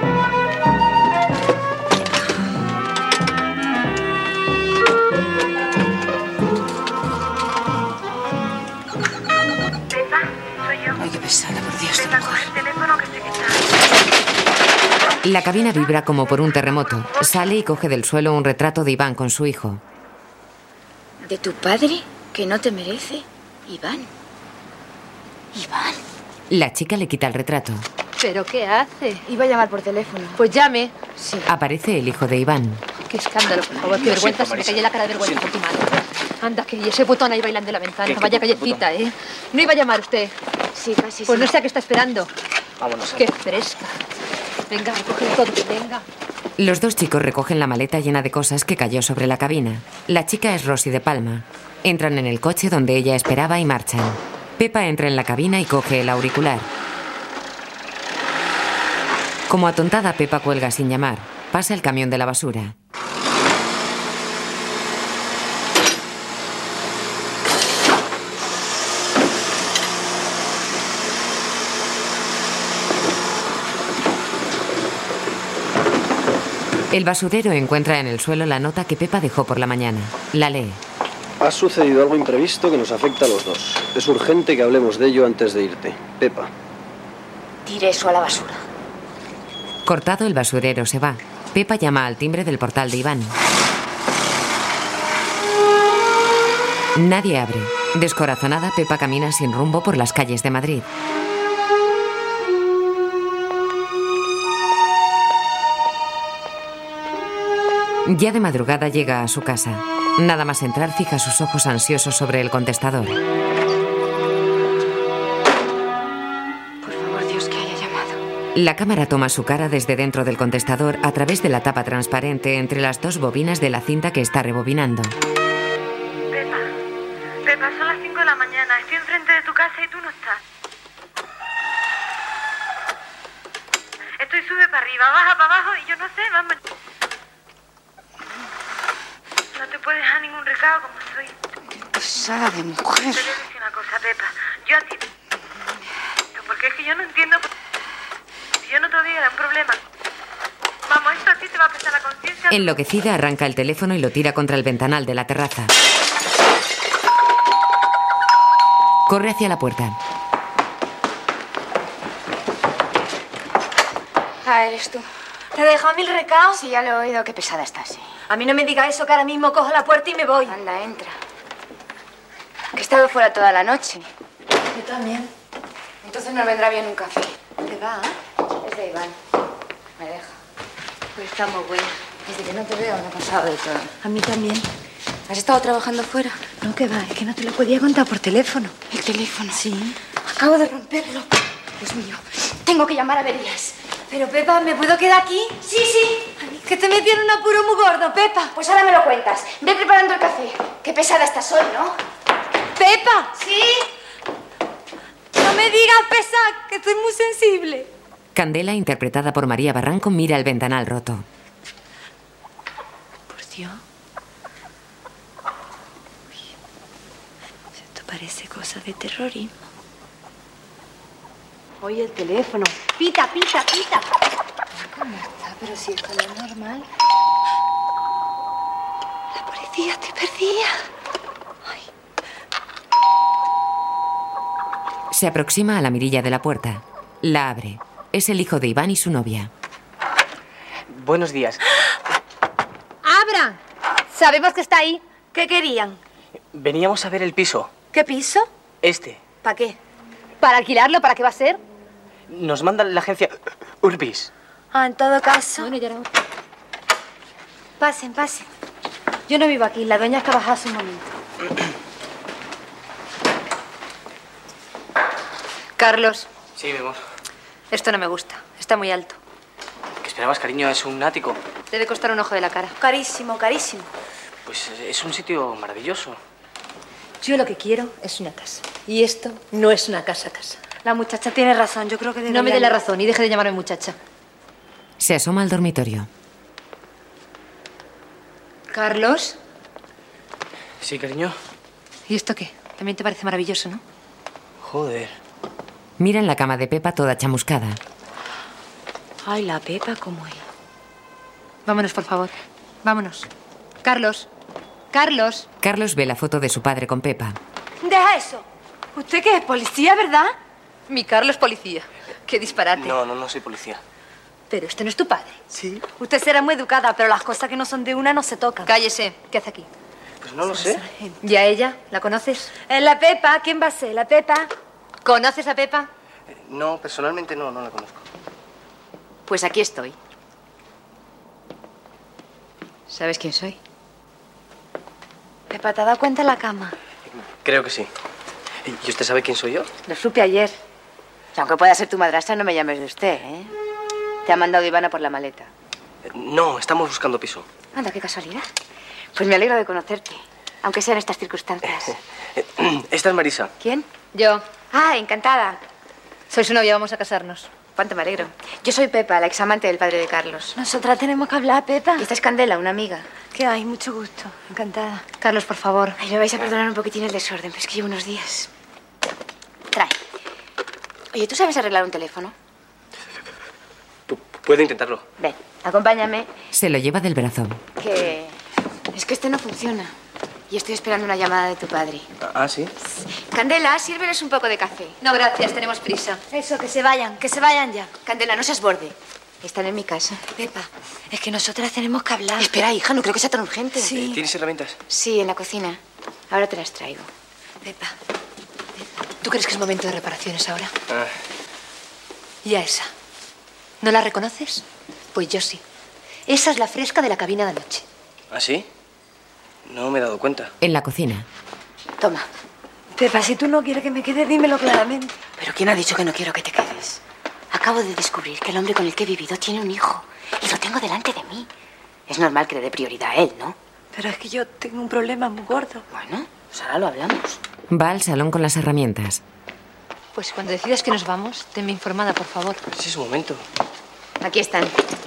[SPEAKER 4] Ay, qué pesada, por Dios, esta mujer.
[SPEAKER 2] La cabina vibra como por un terremoto. Sale y coge del suelo un retrato de Iván con su hijo.
[SPEAKER 4] ¿De tu padre? ¿Que no te merece? Iván. Iván.
[SPEAKER 2] La chica le quita el retrato.
[SPEAKER 12] ¿Pero qué hace?
[SPEAKER 4] Iba a llamar por teléfono.
[SPEAKER 12] Pues llame.
[SPEAKER 4] Sí.
[SPEAKER 2] Aparece el hijo de Iván.
[SPEAKER 12] Qué escándalo, por favor. Qué vergüenza. Se me cae la cara de vergüenza por tu madre. Anda, que ese botón ahí bailando en la ventana. Vaya callecita, ¿eh? ¿No iba a llamar usted?
[SPEAKER 4] Sí, casi
[SPEAKER 12] Pues
[SPEAKER 4] sí.
[SPEAKER 12] no sé a qué está esperando.
[SPEAKER 15] Vámonos.
[SPEAKER 12] Qué fresca. Venga, recoge todo. Venga.
[SPEAKER 2] Los dos chicos recogen la maleta llena de cosas que cayó sobre la cabina. La chica es Rosy de Palma. Entran en el coche donde ella esperaba y marchan. Pepa entra en la cabina y coge el auricular. Como atontada, Pepa cuelga sin llamar. Pasa el camión de la basura. El basurero encuentra en el suelo la nota que Pepa dejó por la mañana. La lee.
[SPEAKER 18] Ha sucedido algo imprevisto que nos afecta a los dos. Es urgente que hablemos de ello antes de irte. Pepa.
[SPEAKER 7] Tire eso a la basura.
[SPEAKER 2] Cortado, el basurero se va. Pepa llama al timbre del portal de Iván. Nadie abre. Descorazonada, Pepa camina sin rumbo por las calles de Madrid. Ya de madrugada llega a su casa. Nada más entrar, fija sus ojos ansiosos sobre el contestador.
[SPEAKER 7] Por favor, Dios, que haya llamado.
[SPEAKER 2] La cámara toma su cara desde dentro del contestador a través de la tapa transparente entre las dos bobinas de la cinta que está rebobinando.
[SPEAKER 12] Pepa, son las 5 de la mañana. Estoy enfrente de tu casa y tú no estás. Estoy sube para arriba, baja para abajo y yo no sé, vamos. No te puedes dejar ningún recado como soy.
[SPEAKER 7] Qué pesada de mujer.
[SPEAKER 12] Te voy a decir una cosa, Pepa. Yo a ti... Porque es que yo no entiendo... Si yo no te digo, era un problema. Vamos, esto así te va a pesar la conciencia.
[SPEAKER 2] Enloquecida, arranca el teléfono y lo tira contra el ventanal de la terraza. Corre hacia la puerta.
[SPEAKER 7] Ah, eres tú.
[SPEAKER 12] ¿Te he dejado 1000 recados?
[SPEAKER 7] Sí, ya lo he oído. Qué pesada estás, sí.
[SPEAKER 12] A mí no me digas eso, que ahora mismo cojo la puerta y me voy.
[SPEAKER 7] Anda, entra. Que he estado fuera toda la noche.
[SPEAKER 12] Yo también.
[SPEAKER 7] Entonces no vendrá bien un café.
[SPEAKER 12] ¿Qué va?
[SPEAKER 7] Es de Iván. Me deja.
[SPEAKER 12] Pues está muy buena.
[SPEAKER 7] Desde que no te veo me ha pasado de todo.
[SPEAKER 12] A mí también.
[SPEAKER 7] ¿Has estado trabajando fuera?
[SPEAKER 12] No, que va, es que no te lo podía contar por teléfono.
[SPEAKER 7] ¿El teléfono?
[SPEAKER 12] Sí.
[SPEAKER 7] Acabo de romperlo. Dios mío, tengo que llamar a Averías.
[SPEAKER 12] Pero, Pepa, ¿me puedo quedar aquí?
[SPEAKER 7] Sí, sí.
[SPEAKER 12] Que te metí en un apuro muy gordo, Pepa.
[SPEAKER 7] Pues ahora me lo cuentas. Ve preparando el café. Qué pesada estás hoy, ¿no?
[SPEAKER 12] ¡Pepa!
[SPEAKER 7] ¿Sí?
[SPEAKER 12] No me digas pesar, que estoy muy sensible.
[SPEAKER 2] Candela, interpretada por María Barranco, mira el ventanal roto.
[SPEAKER 12] Por Dios. Esto parece cosa de terrorismo. Oye, el teléfono. Pita, pita, pita.
[SPEAKER 7] ¿Cómo está? Pero si esto no es normal.
[SPEAKER 12] La policía, estoy perdida.
[SPEAKER 2] Se aproxima a la mirilla de la puerta. La abre. Es el hijo de Iván y su novia.
[SPEAKER 19] Buenos días.
[SPEAKER 12] ¡Abran! Sabemos que está ahí. ¿Qué querían?
[SPEAKER 19] Veníamos a ver el piso.
[SPEAKER 12] ¿Qué piso?
[SPEAKER 19] Este.
[SPEAKER 12] ¿Para qué? ¿Para alquilarlo? ¿Para qué va a ser?
[SPEAKER 19] Nos manda la agencia Urbis.
[SPEAKER 12] Ah, en todo caso. Bueno, ya no. Pasen, pasen. Yo no vivo aquí. La dueña es que ha bajado hace un momento. Carlos.
[SPEAKER 19] Sí, mi amor.
[SPEAKER 12] Esto no me gusta. Está muy alto.
[SPEAKER 19] ¿Qué esperabas, cariño? Es un ático.
[SPEAKER 12] Debe costar un ojo de la cara. Carísimo, carísimo.
[SPEAKER 19] Pues es un sitio maravilloso.
[SPEAKER 12] Yo lo que quiero es una casa. Y esto no es una casa. La muchacha tiene razón. Yo creo que debería...
[SPEAKER 20] No me dé la razón y deje de llamarme muchacha.
[SPEAKER 2] Se asoma al dormitorio.
[SPEAKER 12] ¿Carlos?
[SPEAKER 19] Sí, cariño.
[SPEAKER 20] ¿Y esto qué? También te parece maravilloso, ¿no?
[SPEAKER 19] Joder.
[SPEAKER 2] Mira en la cama de Pepa toda chamuscada.
[SPEAKER 12] Ay, la Pepa, ¿cómo es?
[SPEAKER 20] Vámonos, por favor. Vámonos. Carlos. Carlos.
[SPEAKER 2] Carlos ve la foto de su padre con Pepa.
[SPEAKER 12] Deja eso. ¿Usted qué es? ¿Policía, verdad?
[SPEAKER 20] Mi Carlos policía. Qué disparate.
[SPEAKER 19] No soy policía.
[SPEAKER 12] Pero este no es tu padre.
[SPEAKER 19] Sí.
[SPEAKER 12] Usted será muy educada, pero las cosas que no son de una no se tocan.
[SPEAKER 20] Cállese. ¿Qué hace aquí?
[SPEAKER 19] Pues no lo sé.
[SPEAKER 20] ¿Y a ella? ¿La conoces?
[SPEAKER 12] Es la Pepa. ¿Quién va a ser? ¿La Pepa?
[SPEAKER 20] ¿Conoces a Pepa?
[SPEAKER 19] No, personalmente no la conozco.
[SPEAKER 20] Pues aquí estoy. ¿Sabes quién soy?
[SPEAKER 12] Pepa, ¿te has dado cuenta en la cama?
[SPEAKER 19] Creo que sí. ¿Y usted sabe quién soy yo?
[SPEAKER 7] Lo supe ayer. Y aunque pueda ser tu madrastra, no me llames de usted, ¿eh? Te ha mandado Ivana por la maleta.
[SPEAKER 19] No, estamos buscando piso.
[SPEAKER 20] Anda, qué casualidad. Pues me alegro de conocerte, aunque sea en estas circunstancias.
[SPEAKER 19] Esta es Marisa.
[SPEAKER 20] ¿Quién? Yo. Ah, encantada. Soy su novia, vamos a casarnos. Cuánto me alegro. Yo soy Pepa, la examante del padre de Carlos.
[SPEAKER 21] Nosotras tenemos que hablar, Pepa.
[SPEAKER 20] Y esta es Candela, una amiga.
[SPEAKER 21] ¿Qué hay? Mucho gusto. Encantada.
[SPEAKER 20] Carlos, por favor. Ay, me vais a perdonar un poquitín el desorden, pero es que llevo unos días. Trae. Oye, ¿tú sabes arreglar un teléfono?
[SPEAKER 19] Puedo intentarlo.
[SPEAKER 20] Ven, acompáñame.
[SPEAKER 2] Se lo lleva del brazo.
[SPEAKER 20] Que... es que este no funciona. Y estoy esperando una llamada de tu padre.
[SPEAKER 19] ¿Ah, sí?
[SPEAKER 20] Candela, sírveles un poco de café.
[SPEAKER 21] No, gracias, tenemos prisa. Eso, que se vayan ya.
[SPEAKER 20] Candela, no seas borde. Están en mi casa.
[SPEAKER 21] Pepa, es que nosotras tenemos que hablar.
[SPEAKER 20] Espera, hija, no creo que sea tan urgente.
[SPEAKER 21] Sí.
[SPEAKER 19] ¿Tienes herramientas?
[SPEAKER 20] Sí, en la cocina. Ahora te las traigo.
[SPEAKER 21] Pepa, ¿tú crees que es momento de reparaciones ahora?
[SPEAKER 19] Ah.
[SPEAKER 21] ¿Y a esa? ¿No la reconoces? Pues yo sí. Esa es la fresca de la cabina de anoche.
[SPEAKER 19] ¿Ah, sí? No me he dado cuenta.
[SPEAKER 2] En la cocina.
[SPEAKER 20] Toma.
[SPEAKER 21] Pepa, si tú no quieres que me quede, dímelo claramente.
[SPEAKER 20] ¿Pero quién ha dicho que no quiero que te quedes? Acabo de descubrir que el hombre con el que he vivido tiene un hijo. Y lo tengo delante de mí. Es normal que le dé prioridad a él, ¿no?
[SPEAKER 21] Pero es que yo tengo un problema muy gordo.
[SPEAKER 20] Bueno, pues ahora lo hablamos.
[SPEAKER 2] Va al salón con las herramientas.
[SPEAKER 21] Pues cuando decidas que nos vamos, tenme informada, por favor.
[SPEAKER 19] Ese es su momento.
[SPEAKER 20] Aquí están.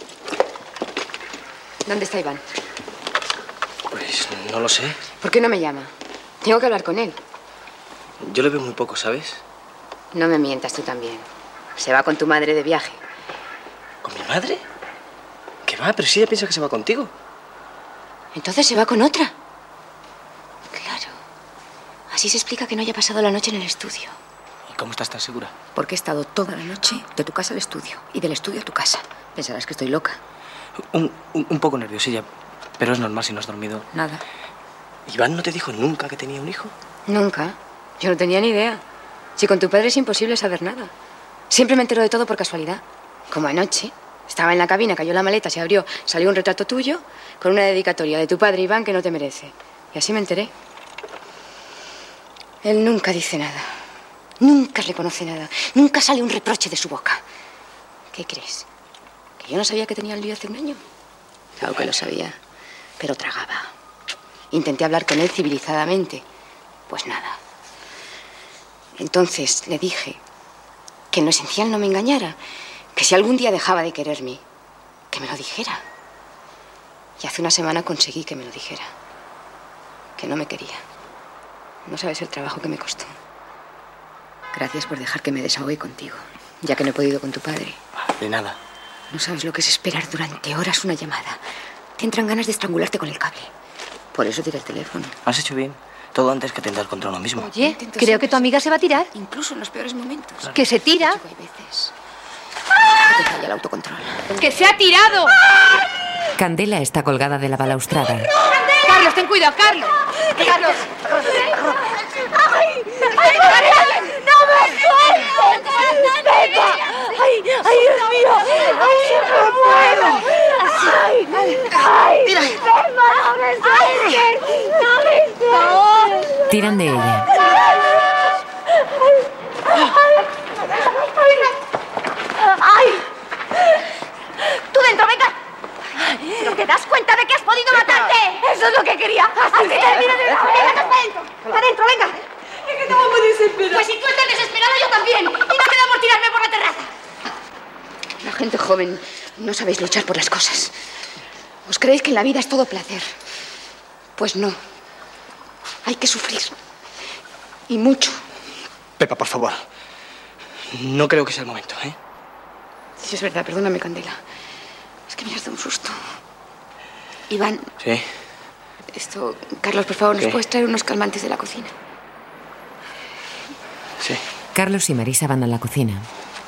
[SPEAKER 20] ¿Dónde está Iván?
[SPEAKER 19] Pues no lo sé.
[SPEAKER 20] ¿Por qué no me llama? Tengo que hablar con él.
[SPEAKER 19] Yo le veo muy poco, ¿sabes?
[SPEAKER 20] No me mientas tú también. Se va con tu madre de viaje.
[SPEAKER 19] ¿Con mi madre? ¿Qué va? Pero si ella piensa que se va contigo.
[SPEAKER 20] Entonces se va con otra. Claro. Así se explica que no haya pasado la noche en el estudio.
[SPEAKER 19] ¿Y cómo estás tan segura?
[SPEAKER 20] Porque he estado toda la noche de tu casa al estudio y del estudio a tu casa. Pensarás que estoy loca.
[SPEAKER 19] Un poco nerviosilla, pero es normal si no has dormido.
[SPEAKER 20] Nada.
[SPEAKER 19] ¿Iván no te dijo nunca que tenía un hijo?
[SPEAKER 20] Nunca. Yo no tenía ni idea. Si con tu padre es imposible saber nada. Siempre me entero de todo por casualidad. Como anoche. Estaba en la cabina, cayó la maleta, se abrió, salió un retrato tuyo con una dedicatoria de tu padre, Iván, que no te merece. Y así me enteré. Él nunca dice nada. Nunca le conoce nada. Nunca sale un reproche de su boca. ¿Qué crees? ¿Que yo no sabía que tenía el lío hace un año? Claro que lo sabía, pero tragaba. Intenté hablar con él civilizadamente. Pues nada. Entonces le dije que en lo esencial no me engañara, que si algún día dejaba de quererme, que me lo dijera. Y hace una semana conseguí que me lo dijera. Que no me quería. No sabes el trabajo que me costó. Gracias por dejar que me desahogue contigo, ya que no he podido con tu padre.
[SPEAKER 19] De nada.
[SPEAKER 20] No sabes lo que es esperar durante horas una llamada. Te entran ganas de estrangularte con el cable. Por eso tiré el teléfono.
[SPEAKER 19] Has hecho bien. Todo antes que atentar contra uno mismo.
[SPEAKER 21] Oye, creo que tu amiga se va a tirar.
[SPEAKER 20] Incluso en los peores momentos.
[SPEAKER 19] Claro.
[SPEAKER 21] ¿Que se tira?
[SPEAKER 20] Hay veces que te falla el autocontrol.
[SPEAKER 21] ¡Que se ha tirado!
[SPEAKER 2] Candela está colgada de la balaustrada.
[SPEAKER 21] ¡Carlos, ten cuidado, Carlos! ¡Carlos!
[SPEAKER 12] ¡Ay! ¡No me sueltes! ¡Pepa! ¡Ay, Dios mío! ¡Ay, no puedo! ¡Ay! ¡Ay! ¡Pepa, no me sueltes! ¡No me sueltes!
[SPEAKER 2] Tiran de ella.
[SPEAKER 12] ¡Ay! ¡Tú dentro, venga! ¿No te das cuenta de que has podido matarte? Eso es lo que quería. Así que termina de una vez. ¡Venga, para adentro! ¡Para adentro, venga! Es que estaba muy desesperada. Pues si tú estás desesperada, yo también. Y no queda por tirarme por la terraza.
[SPEAKER 20] La gente joven no sabéis luchar por las cosas. Os creéis que en la vida es todo placer. Pues no. Hay que sufrir. Y mucho.
[SPEAKER 19] Pepa, por favor. No creo que sea el momento, ¿eh?
[SPEAKER 20] Sí, es verdad. Perdóname, Candela. Es que me has dado un susto. Iván.
[SPEAKER 19] Sí.
[SPEAKER 20] Esto... Carlos, por favor, ¿nos
[SPEAKER 19] ¿Qué?
[SPEAKER 20] puedes traer unos calmantes de la cocina?
[SPEAKER 19] Sí.
[SPEAKER 2] Carlos y Marisa van a la cocina.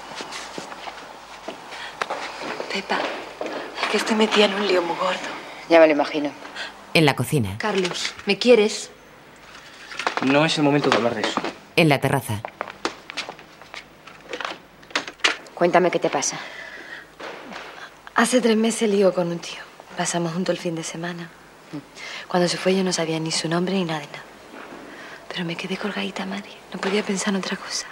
[SPEAKER 21] Pepa, es que estoy metida en un lío muy gordo.
[SPEAKER 20] Ya me lo imagino.
[SPEAKER 2] En la cocina.
[SPEAKER 21] Carlos, ¿me quieres?
[SPEAKER 19] No es el momento de hablar de eso.
[SPEAKER 2] En la terraza.
[SPEAKER 20] Cuéntame qué te pasa.
[SPEAKER 21] Hace 3 meses lío con un tío. Pasamos juntos el fin de semana. Cuando se fue yo no sabía ni su nombre ni nada de nada. Pero me quedé colgadita, Mari. No podía pensar en otra cosa.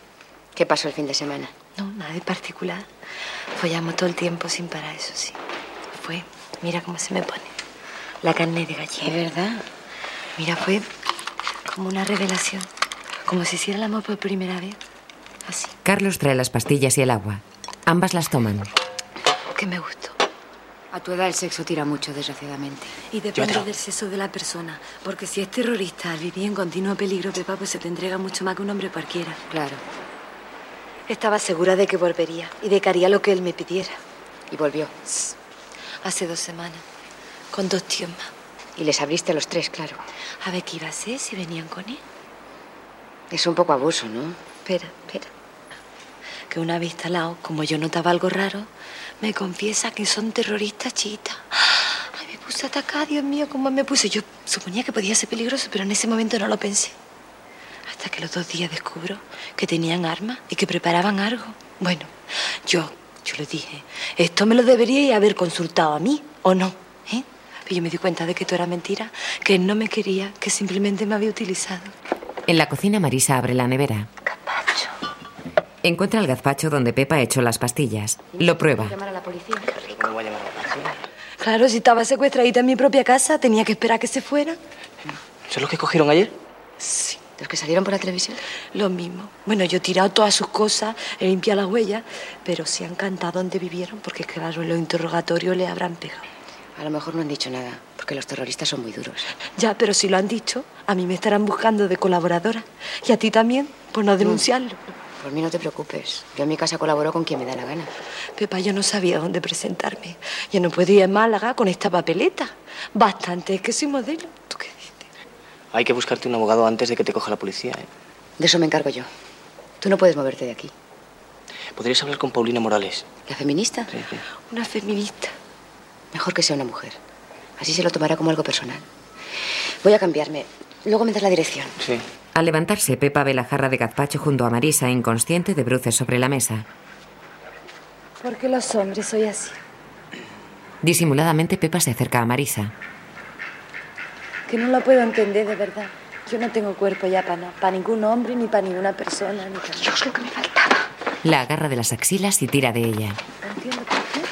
[SPEAKER 20] ¿Qué pasó el fin de semana?
[SPEAKER 21] No, nada de particular. Follamos todo el tiempo sin parar, eso sí. fue. Mira cómo se me pone. La carne de gallina.
[SPEAKER 20] ¿Es verdad?
[SPEAKER 21] Mira, fue como una revelación. Como si hiciera el amor por primera vez. Así.
[SPEAKER 2] Carlos trae las pastillas y el agua. Ambas las toman.
[SPEAKER 21] Que me gustó.
[SPEAKER 20] A tu edad el sexo tira mucho, desgraciadamente.
[SPEAKER 21] Y depende del sexo de la persona. Porque si es terrorista, al vivir en continuo peligro, Pepa, pues se te entrega mucho más que un hombre cualquiera.
[SPEAKER 20] Claro.
[SPEAKER 21] Estaba segura de que volvería y de que haría lo que él me pidiera.
[SPEAKER 20] ¿Y volvió?
[SPEAKER 21] Hace 2 semanas. Con 2 tíos más.
[SPEAKER 20] Y les abriste a los 3, claro.
[SPEAKER 21] A ver qué iba a hacer si venían con él.
[SPEAKER 20] Es un poco abuso, ¿no?
[SPEAKER 21] Espera. Que una vez instalado, como yo notaba algo raro, me confiesa que son terroristas chiitas. Ay, me puse a atacar, Dios mío, cómo me puse. Yo suponía que podía ser peligroso, pero en ese momento no lo pensé. Hasta que los 2 días descubro que tenían armas y que preparaban algo. Bueno, yo le dije, esto me lo deberíais haber consultado a mí, ¿o no? Pero yo me di cuenta de que todo era mentira, que él no me quería, que simplemente me había utilizado.
[SPEAKER 2] En la cocina, Marisa abre la nevera. Encuentra el gazpacho donde Pepa ha hecho las pastillas. Lo prueba.
[SPEAKER 20] ¿Llamar a la policía?
[SPEAKER 19] ¿Cómo voy a llamar a la policía?
[SPEAKER 21] Claro, si estaba secuestradita en mi propia casa, tenía que esperar a que se fuera.
[SPEAKER 19] ¿Son los que cogieron ayer?
[SPEAKER 21] Sí.
[SPEAKER 20] ¿Los que salieron por la televisión?
[SPEAKER 21] Lo mismo. Bueno, yo he tirado todas sus cosas, he limpiado las huellas, pero se han cantado donde vivieron, porque claro, en los interrogatorios le habrán pegado.
[SPEAKER 20] A lo mejor no han dicho nada, porque los terroristas son muy duros.
[SPEAKER 21] Ya, pero si lo han dicho, a mí me estarán buscando de colaboradora. Y a ti también, por no denunciarlo.
[SPEAKER 20] Por mí no te preocupes. Yo en mi casa colaboro con quien me da la gana.
[SPEAKER 21] Pepa, yo no sabía dónde presentarme. Yo no podía ir a Málaga con esta papeleta. Bastante, es que soy modelo. ¿Tú qué dices?
[SPEAKER 19] Hay que buscarte un abogado antes de que te coja la policía, ¿eh?
[SPEAKER 20] De eso me encargo yo. Tú no puedes moverte de aquí.
[SPEAKER 19] ¿Podrías hablar con Paulina Morales?
[SPEAKER 20] ¿La feminista?
[SPEAKER 19] Sí.
[SPEAKER 21] Una feminista.
[SPEAKER 20] Mejor que sea una mujer. Así se lo tomará como algo personal. Voy a cambiarme. Luego me das la dirección.
[SPEAKER 19] Sí.
[SPEAKER 2] Al levantarse, Pepa ve la jarra de gazpacho junto a Marisa, inconsciente, de bruces sobre la mesa.
[SPEAKER 21] Porque los hombres soy así.
[SPEAKER 2] Disimuladamente, Pepa se acerca a Marisa.
[SPEAKER 21] Que no lo puedo entender, de verdad. Yo no tengo cuerpo ya para nada. Para ningún hombre, ni para ninguna persona, ni para...
[SPEAKER 20] Dios, lo que me faltaba.
[SPEAKER 2] La agarra de las axilas y tira de ella.
[SPEAKER 21] No entiendo por qué.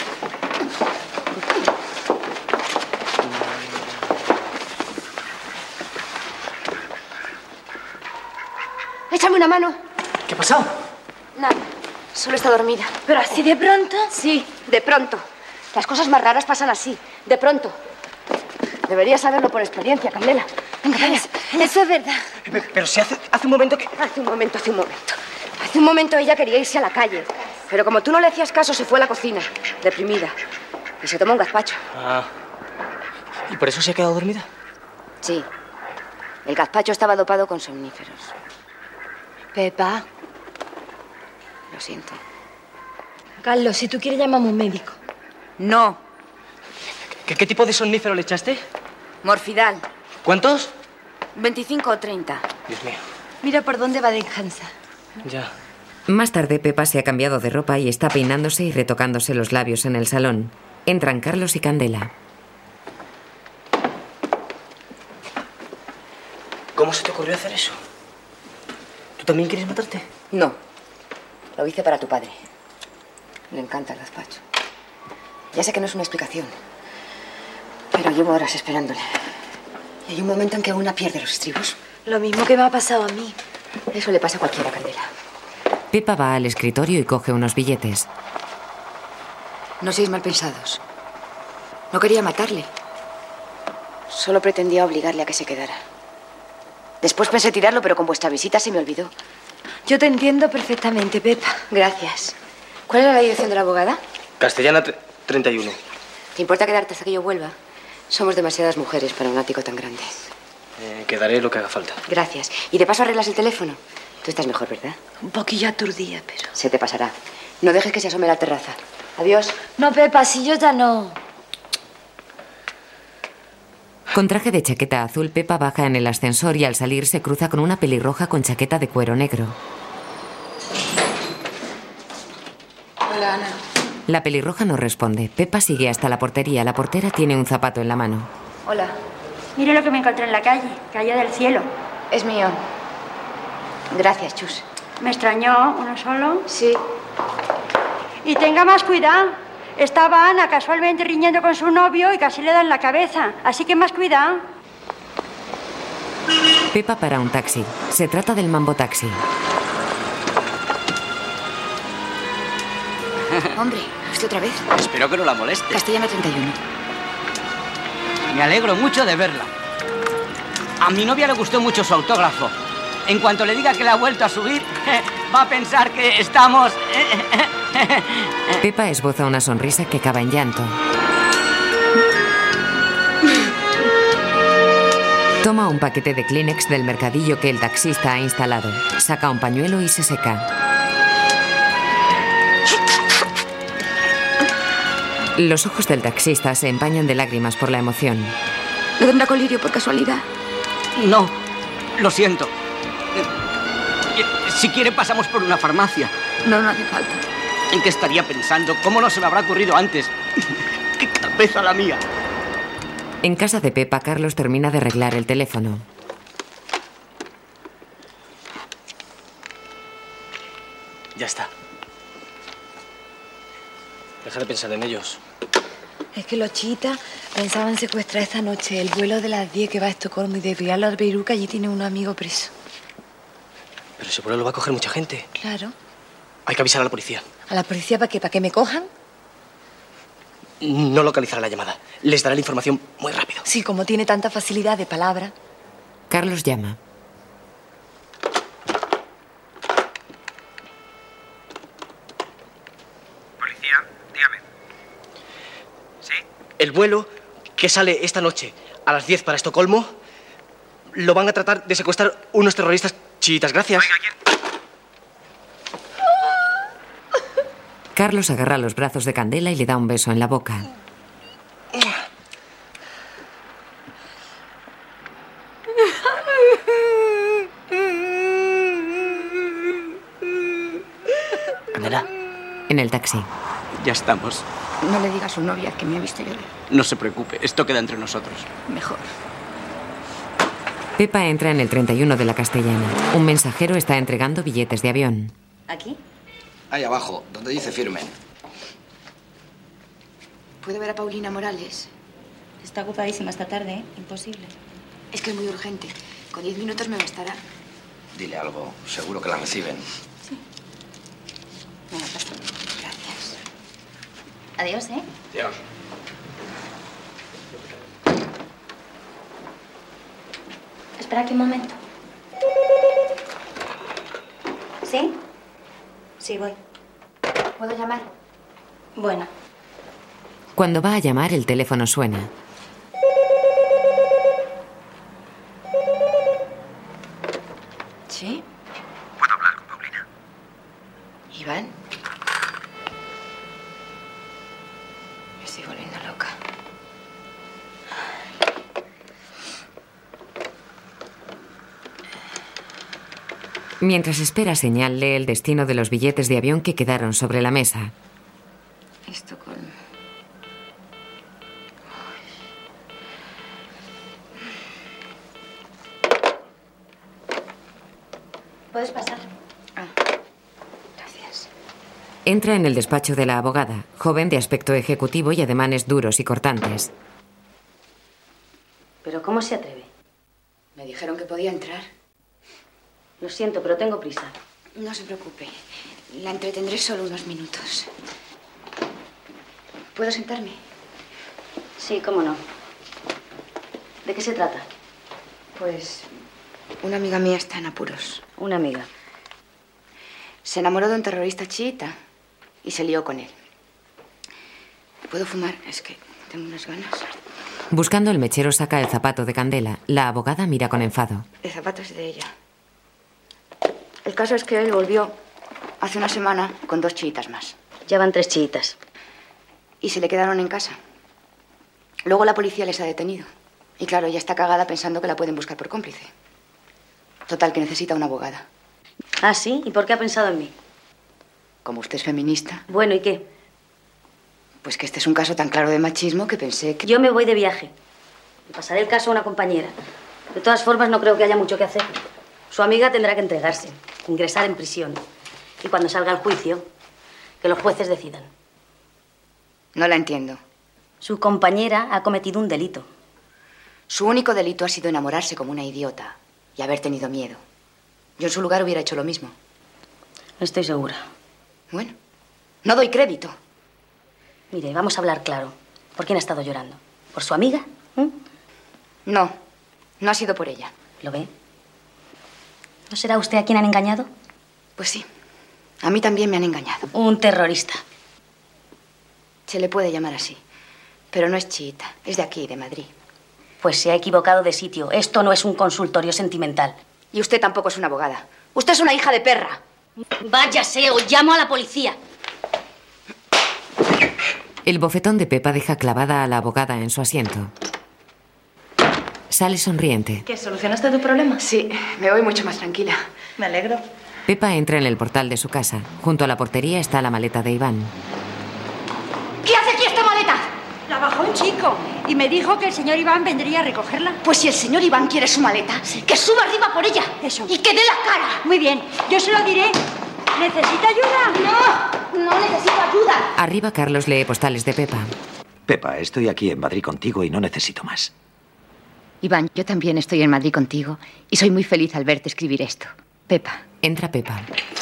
[SPEAKER 20] Échame una mano.
[SPEAKER 19] ¿Qué ha pasado?
[SPEAKER 20] Nada, solo está dormida.
[SPEAKER 21] ¿Pero así de pronto?
[SPEAKER 20] Sí, de pronto. Las cosas más raras pasan así, de pronto. Deberías saberlo por experiencia, Candela. Venga, vaya.
[SPEAKER 21] Eso es verdad.
[SPEAKER 19] Pero si hace un momento que...
[SPEAKER 20] Hace un momento ella quería irse a la calle. Pero como tú no le hacías caso, se fue a la cocina, deprimida. Y se tomó un gazpacho.
[SPEAKER 19] Ah. ¿Y por eso se ha quedado dormida?
[SPEAKER 20] Sí. El gazpacho estaba dopado con somníferos.
[SPEAKER 21] Pepa.
[SPEAKER 20] Lo siento.
[SPEAKER 21] Carlos, si tú quieres llamamos a un médico.
[SPEAKER 20] No.
[SPEAKER 19] ¿Qué tipo de somnífero le echaste?
[SPEAKER 20] Morfidal.
[SPEAKER 19] ¿Cuántos?
[SPEAKER 20] 25 o 30.
[SPEAKER 19] Dios mío.
[SPEAKER 21] Mira por dónde va a descansar.
[SPEAKER 19] Ya.
[SPEAKER 2] Más tarde, Pepa se ha cambiado de ropa y está peinándose y retocándose los labios en el salón. Entran Carlos y Candela.
[SPEAKER 19] ¿Cómo se te ocurrió hacer eso? ¿Tú también quieres matarte?
[SPEAKER 20] No. Lo hice para tu padre. Le encanta el gazpacho. Ya sé que no es una explicación, pero llevo horas esperándole. Y hay un momento en que una pierde los estribos.
[SPEAKER 21] Lo mismo que me ha pasado a mí.
[SPEAKER 20] Eso le pasa a cualquiera, Candela.
[SPEAKER 2] Pepa va al escritorio y coge unos billetes.
[SPEAKER 20] No seáis mal pensados. No quería matarle. Solo pretendía obligarle a que se quedara. Después pensé tirarlo, pero con vuestra visita se me olvidó.
[SPEAKER 21] Yo te entiendo perfectamente, Pepa.
[SPEAKER 20] Gracias. ¿Cuál era la dirección de la abogada?
[SPEAKER 19] Castellana 31.
[SPEAKER 20] ¿Te importa quedarte hasta que yo vuelva? Somos demasiadas mujeres para un ático tan grande.
[SPEAKER 19] Quedaré lo que haga falta.
[SPEAKER 20] Gracias. Y de paso arreglas el teléfono. Tú estás mejor, ¿verdad?
[SPEAKER 21] Un poquillo aturdida, pero...
[SPEAKER 20] Se te pasará. No dejes que se asome a la terraza. Adiós.
[SPEAKER 21] No, Pepa, si yo ya no...
[SPEAKER 2] Con traje de chaqueta azul, Pepa baja en el ascensor y al salir se cruza con una pelirroja con chaqueta de cuero negro.
[SPEAKER 20] Hola, Ana.
[SPEAKER 2] La pelirroja no responde. Pepa sigue hasta la portería. La portera tiene un zapato en la mano.
[SPEAKER 20] Hola.
[SPEAKER 12] Mire lo que me encontré en la calle. Cayó del cielo.
[SPEAKER 20] Es mío. Gracias, Chus.
[SPEAKER 12] ¿Me extrañó uno solo?
[SPEAKER 20] Sí.
[SPEAKER 12] Y tenga más cuidado,
[SPEAKER 17] Estaba Ana casualmente riñendo con su novio y casi le da en la cabeza. Así que más cuidado.
[SPEAKER 2] Pepa para un taxi. Se trata del Mambo Taxi.
[SPEAKER 20] Hombre, ¿usted otra vez?
[SPEAKER 14] Espero que no la moleste.
[SPEAKER 20] Castellana 31.
[SPEAKER 14] Me alegro mucho de verla. A mi novia le gustó mucho su autógrafo. En cuanto le diga que la ha vuelto a subir, va a pensar que estamos...
[SPEAKER 2] Pepa esboza una sonrisa que acaba en llanto. Toma un paquete de Kleenex del mercadillo que el taxista ha instalado. Saca un pañuelo y se seca. Los ojos del taxista se empañan de lágrimas por la emoción.
[SPEAKER 20] ¿No tendrá colirio por casualidad?
[SPEAKER 14] No, lo siento. Si quiere pasamos por una farmacia.
[SPEAKER 20] No, no hace falta.
[SPEAKER 14] ¿En qué estaría pensando? ¿Cómo no se me habrá ocurrido antes? ¡Qué cabeza la mía!
[SPEAKER 2] En casa de Pepa, Carlos termina de arreglar el teléfono.
[SPEAKER 19] Ya está. Deja de pensar en ellos.
[SPEAKER 21] Es que los chiitas pensaban secuestrar esta noche el vuelo de las 10 que va a Estocolmo y desviarlo a Beirut, que allí tiene un amigo preso.
[SPEAKER 19] Pero ese vuelo lo va a coger mucha gente.
[SPEAKER 21] Claro.
[SPEAKER 19] Hay que avisar a la policía.
[SPEAKER 21] ¿A la policía para qué? ¿Para que me cojan?
[SPEAKER 19] No localizará la llamada. Les dará la información muy rápido.
[SPEAKER 21] Sí, como tiene tanta facilidad de palabra.
[SPEAKER 2] Carlos llama.
[SPEAKER 11] Policía, dígame. ¿Sí?
[SPEAKER 19] El vuelo que sale esta noche a las 10 para Estocolmo lo van a tratar de secuestrar unos terroristas chiitas. Gracias.
[SPEAKER 11] Oiga, ¿quién?
[SPEAKER 2] Carlos agarra los brazos de Candela y le da un beso en la boca.
[SPEAKER 19] Candela.
[SPEAKER 2] En el taxi.
[SPEAKER 14] Ya estamos.
[SPEAKER 20] No le diga a su novia que me ha visto llorar.
[SPEAKER 14] No se preocupe, esto queda entre nosotros.
[SPEAKER 20] Mejor.
[SPEAKER 2] Pepa entra en el 31 de la Castellana. Un mensajero está entregando billetes de avión.
[SPEAKER 3] ¿Aquí?
[SPEAKER 16] Ahí abajo, donde dice firmen.
[SPEAKER 20] ¿Puedo ver a Paulina Morales?
[SPEAKER 3] Está ocupadísima esta tarde, ¿eh? Imposible.
[SPEAKER 20] Es que es muy urgente. Con 10 minutos me bastará.
[SPEAKER 16] Dile algo, seguro que la reciben.
[SPEAKER 20] Sí. Venga, paso. Gracias.
[SPEAKER 3] Adiós, ¿eh?
[SPEAKER 16] Adiós.
[SPEAKER 3] Espera aquí un momento. ¿Sí? Sí, voy.
[SPEAKER 20] ¿Puedo llamar?
[SPEAKER 3] Bueno.
[SPEAKER 2] Cuando va a llamar, el teléfono suena.
[SPEAKER 20] ¿Sí?
[SPEAKER 5] ¿Puedo hablar con Paulina?
[SPEAKER 20] ¿Iván? Me estoy volviendo loca.
[SPEAKER 2] Mientras espera señal, lee el destino de los billetes de avión que quedaron sobre la mesa.
[SPEAKER 20] Estocolmo.
[SPEAKER 3] ¿Puedes pasar?
[SPEAKER 20] Gracias.
[SPEAKER 2] Entra en el despacho de la abogada, joven de aspecto ejecutivo y ademanes duros y cortantes.
[SPEAKER 3] ¿Pero cómo se atreve?
[SPEAKER 20] Me dijeron que podía entrar.
[SPEAKER 3] Lo siento, pero tengo prisa.
[SPEAKER 20] No se preocupe. La entretendré solo unos minutos. ¿Puedo sentarme?
[SPEAKER 3] Sí, cómo no. ¿De qué se trata?
[SPEAKER 20] Pues una amiga mía está en apuros.
[SPEAKER 3] Una amiga.
[SPEAKER 20] Se enamoró de un terrorista chiita y se lió con él. ¿Puedo fumar? Es que tengo unas ganas.
[SPEAKER 2] Buscando el mechero, saca el zapato de Candela. La abogada mira con enfado.
[SPEAKER 20] El zapato es de ella. El caso es que él volvió hace una semana con 2 chiitas más.
[SPEAKER 3] Ya van 3 chiitas.
[SPEAKER 20] Y se le quedaron en casa. Luego la policía les ha detenido. Y claro, ella está cagada pensando que la pueden buscar por cómplice. Total, que necesita una abogada.
[SPEAKER 3] ¿Ah, sí? ¿Y por qué ha pensado en mí?
[SPEAKER 20] Como usted es feminista.
[SPEAKER 3] Bueno, ¿y qué?
[SPEAKER 20] Pues que este es un caso tan claro de machismo que pensé que...
[SPEAKER 3] Yo me voy de viaje. Y pasaré el caso a una compañera. De todas formas, no creo que haya mucho que hacer. Su amiga tendrá que entregarse, ingresar en prisión. Y cuando salga el juicio, que los jueces decidan.
[SPEAKER 20] No la entiendo.
[SPEAKER 3] Su compañera ha cometido un delito.
[SPEAKER 20] Su único delito ha sido enamorarse como una idiota y haber tenido miedo. Yo en su lugar hubiera hecho lo mismo.
[SPEAKER 3] Estoy segura.
[SPEAKER 20] Bueno, no doy crédito.
[SPEAKER 3] Mire, vamos a hablar claro. ¿Por quién ha estado llorando? ¿Por su amiga?
[SPEAKER 20] No, no ha sido por ella.
[SPEAKER 3] ¿Lo ve? ¿No será usted a quien han engañado?
[SPEAKER 20] Pues sí, a mí también me han engañado.
[SPEAKER 3] Un terrorista.
[SPEAKER 20] Se le puede llamar así, pero no es chiita, es de aquí, de Madrid.
[SPEAKER 3] Pues se ha equivocado de sitio. Esto no es un consultorio sentimental.
[SPEAKER 20] Y usted tampoco es una abogada. Usted es una hija de perra.
[SPEAKER 3] Váyase o llamo a la policía.
[SPEAKER 2] El bofetón de Pepa deja clavada a la abogada en su asiento. Sale sonriente.
[SPEAKER 21] ¿Qué? ¿Solucionaste tu problema?
[SPEAKER 20] Sí, me voy mucho más tranquila.
[SPEAKER 21] Me alegro.
[SPEAKER 2] Pepa entra en el portal de su casa. Junto a la portería está la maleta de Iván.
[SPEAKER 12] ¿Qué hace aquí esta maleta?
[SPEAKER 17] La bajó un chico y me dijo que el señor Iván vendría a recogerla.
[SPEAKER 12] Pues si el señor Iván quiere su maleta, que suba arriba por ella.
[SPEAKER 17] Eso.
[SPEAKER 12] Y que dé la cara.
[SPEAKER 17] Muy bien, yo se lo diré. ¿Necesita ayuda?
[SPEAKER 12] No necesito ayuda.
[SPEAKER 2] Arriba Carlos lee postales de Pepa.
[SPEAKER 5] Pepa, estoy aquí en Madrid contigo y no necesito más.
[SPEAKER 4] Iván, yo también estoy en Madrid contigo y soy muy feliz al verte escribir esto. Pepa.
[SPEAKER 2] Entra Pepa.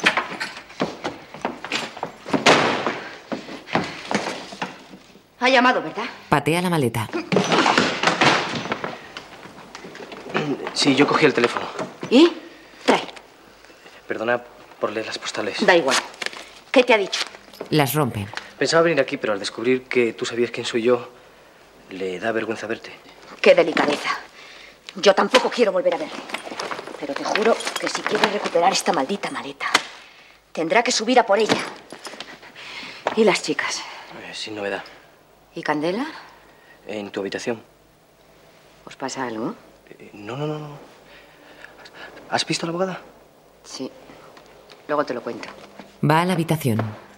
[SPEAKER 20] Ha llamado, ¿verdad?
[SPEAKER 2] Patea la maleta.
[SPEAKER 19] Sí, yo cogí el teléfono.
[SPEAKER 20] ¿Y? Trae.
[SPEAKER 19] Perdona por leer las postales.
[SPEAKER 20] Da igual. ¿Qué te ha dicho?
[SPEAKER 2] Las rompe.
[SPEAKER 19] Pensaba venir aquí, pero al descubrir que tú sabías quién soy yo, le da vergüenza verte.
[SPEAKER 20] Qué delicadeza. Yo tampoco quiero volver a verle. Pero te juro que si quieres recuperar esta maldita maleta, tendrá que subir a por ella. ¿Y las chicas?
[SPEAKER 19] Sin novedad.
[SPEAKER 20] ¿Y Candela?
[SPEAKER 19] En tu habitación.
[SPEAKER 20] ¿Os pasa algo?
[SPEAKER 19] No. ¿Has visto a la abogada?
[SPEAKER 20] Sí. Luego te lo cuento.
[SPEAKER 2] Va a la habitación.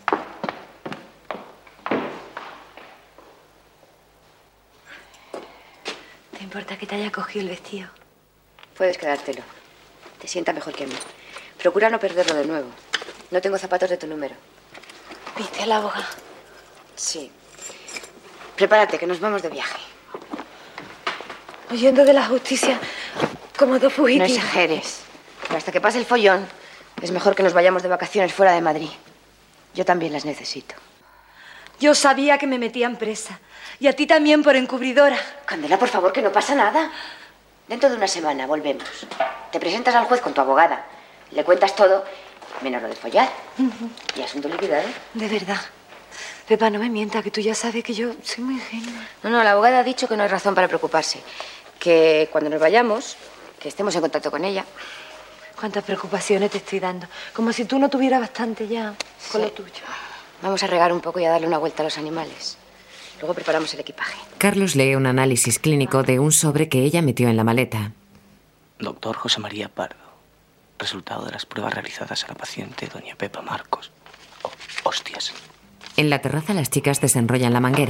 [SPEAKER 21] ¿Te importa que te haya cogido el vestido?
[SPEAKER 20] Puedes quedártelo. Te sienta mejor que a mí. Procura no perderlo de nuevo. No tengo zapatos de tu número.
[SPEAKER 21] ¿Viste a la abogada?
[SPEAKER 20] Sí. Prepárate, que nos vamos de viaje.
[SPEAKER 21] Huyendo de la justicia como dos fugitivos.
[SPEAKER 20] No exageres. Pero hasta que pase el follón, es mejor que nos vayamos de vacaciones fuera de Madrid. Yo también las necesito.
[SPEAKER 21] Yo sabía que me metían presa. Y a ti también por encubridora.
[SPEAKER 20] Candela, por favor, que no pasa nada. Dentro de una semana volvemos. Te presentas al juez con tu abogada. Le cuentas todo, menos lo de follar. Y asunto liquidado.
[SPEAKER 21] De verdad. Pepa, no me mienta, que tú ya sabes que yo soy muy ingenua.
[SPEAKER 20] No, la abogada ha dicho que no hay razón para preocuparse. Que cuando nos vayamos, que estemos en contacto con ella.
[SPEAKER 21] Cuántas preocupaciones te estoy dando. Como si tú no tuvieras bastante ya con lo tuyo.
[SPEAKER 20] Vamos a regar un poco y a darle una vuelta a los animales. Luego preparamos el equipaje.
[SPEAKER 2] Carlos lee un análisis clínico de un sobre que ella metió en la maleta.
[SPEAKER 19] Doctor José María Pardo. Resultado de las pruebas realizadas a la paciente doña Pepa Marcos. Hostias.
[SPEAKER 2] En la terraza las chicas desenrollan la manguera.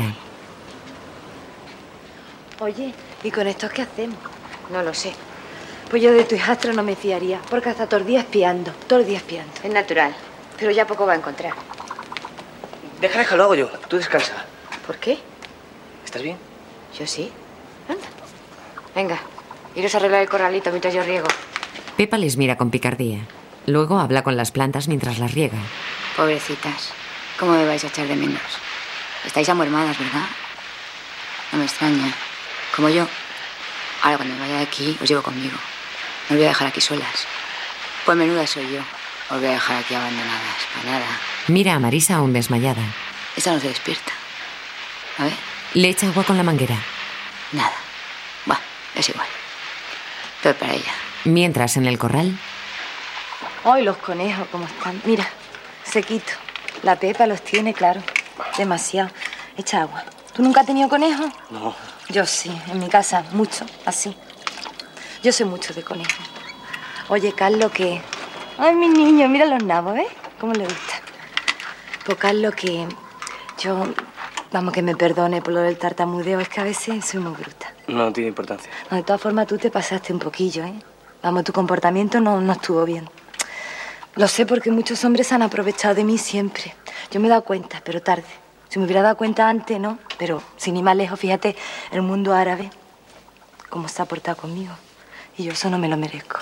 [SPEAKER 21] Oye, ¿y con esto qué hacemos?
[SPEAKER 20] No lo sé.
[SPEAKER 21] Pues yo de tu hijastro no me fiaría, porque hasta todo el día espiando, todo el día espiando.
[SPEAKER 20] Es natural, pero ya poco va a encontrar.
[SPEAKER 19] Déjala que lo hago yo. Tú descansa.
[SPEAKER 20] ¿Por qué?
[SPEAKER 19] ¿Estás bien?
[SPEAKER 20] Yo sí. Anda. Venga, iros a arreglar el corralito mientras yo riego.
[SPEAKER 2] Pepa les mira con picardía. Luego habla con las plantas mientras las riega.
[SPEAKER 4] Pobrecitas, ¿cómo me vais a echar de menos? Estáis amuermadas, ¿verdad? No me extraña. Como yo. Ahora, cuando me vaya de aquí, os llevo conmigo. No os voy a dejar aquí solas. Pues menuda soy yo. Os voy a dejar aquí abandonadas. Para nada.
[SPEAKER 2] Mira a Marisa aún desmayada.
[SPEAKER 4] Esta no se despierta. A ver.
[SPEAKER 2] Le echa agua con la manguera.
[SPEAKER 4] Nada. Bah, es igual. Todo para ella.
[SPEAKER 2] Mientras, en el corral...
[SPEAKER 21] Ay, los conejos, ¿cómo están? Mira, sequito. La Pepa los tiene, claro. Demasiado. Echa agua. ¿Tú nunca has tenido conejos?
[SPEAKER 19] No.
[SPEAKER 21] Yo sí, en mi casa, mucho, así. Yo sé mucho de conejos. Oye, Carlos, que... Ay, mi niño, mira los nabos, ¿ves? ¿Cómo le gusta? Pues, Carlos, que yo... Vamos, que me perdone por lo del tartamudeo, es que a veces soy muy bruta.
[SPEAKER 19] No tiene importancia.
[SPEAKER 21] No, de todas formas, tú te pasaste un poquillo, ¿eh? Vamos, tu comportamiento no estuvo bien. Lo sé porque muchos hombres se han aprovechado de mí siempre. Yo me he dado cuenta, pero tarde. Si me hubiera dado cuenta antes, ¿no? Pero sin ir más lejos, fíjate, el mundo árabe, cómo se ha portado conmigo. Y yo eso no me lo merezco.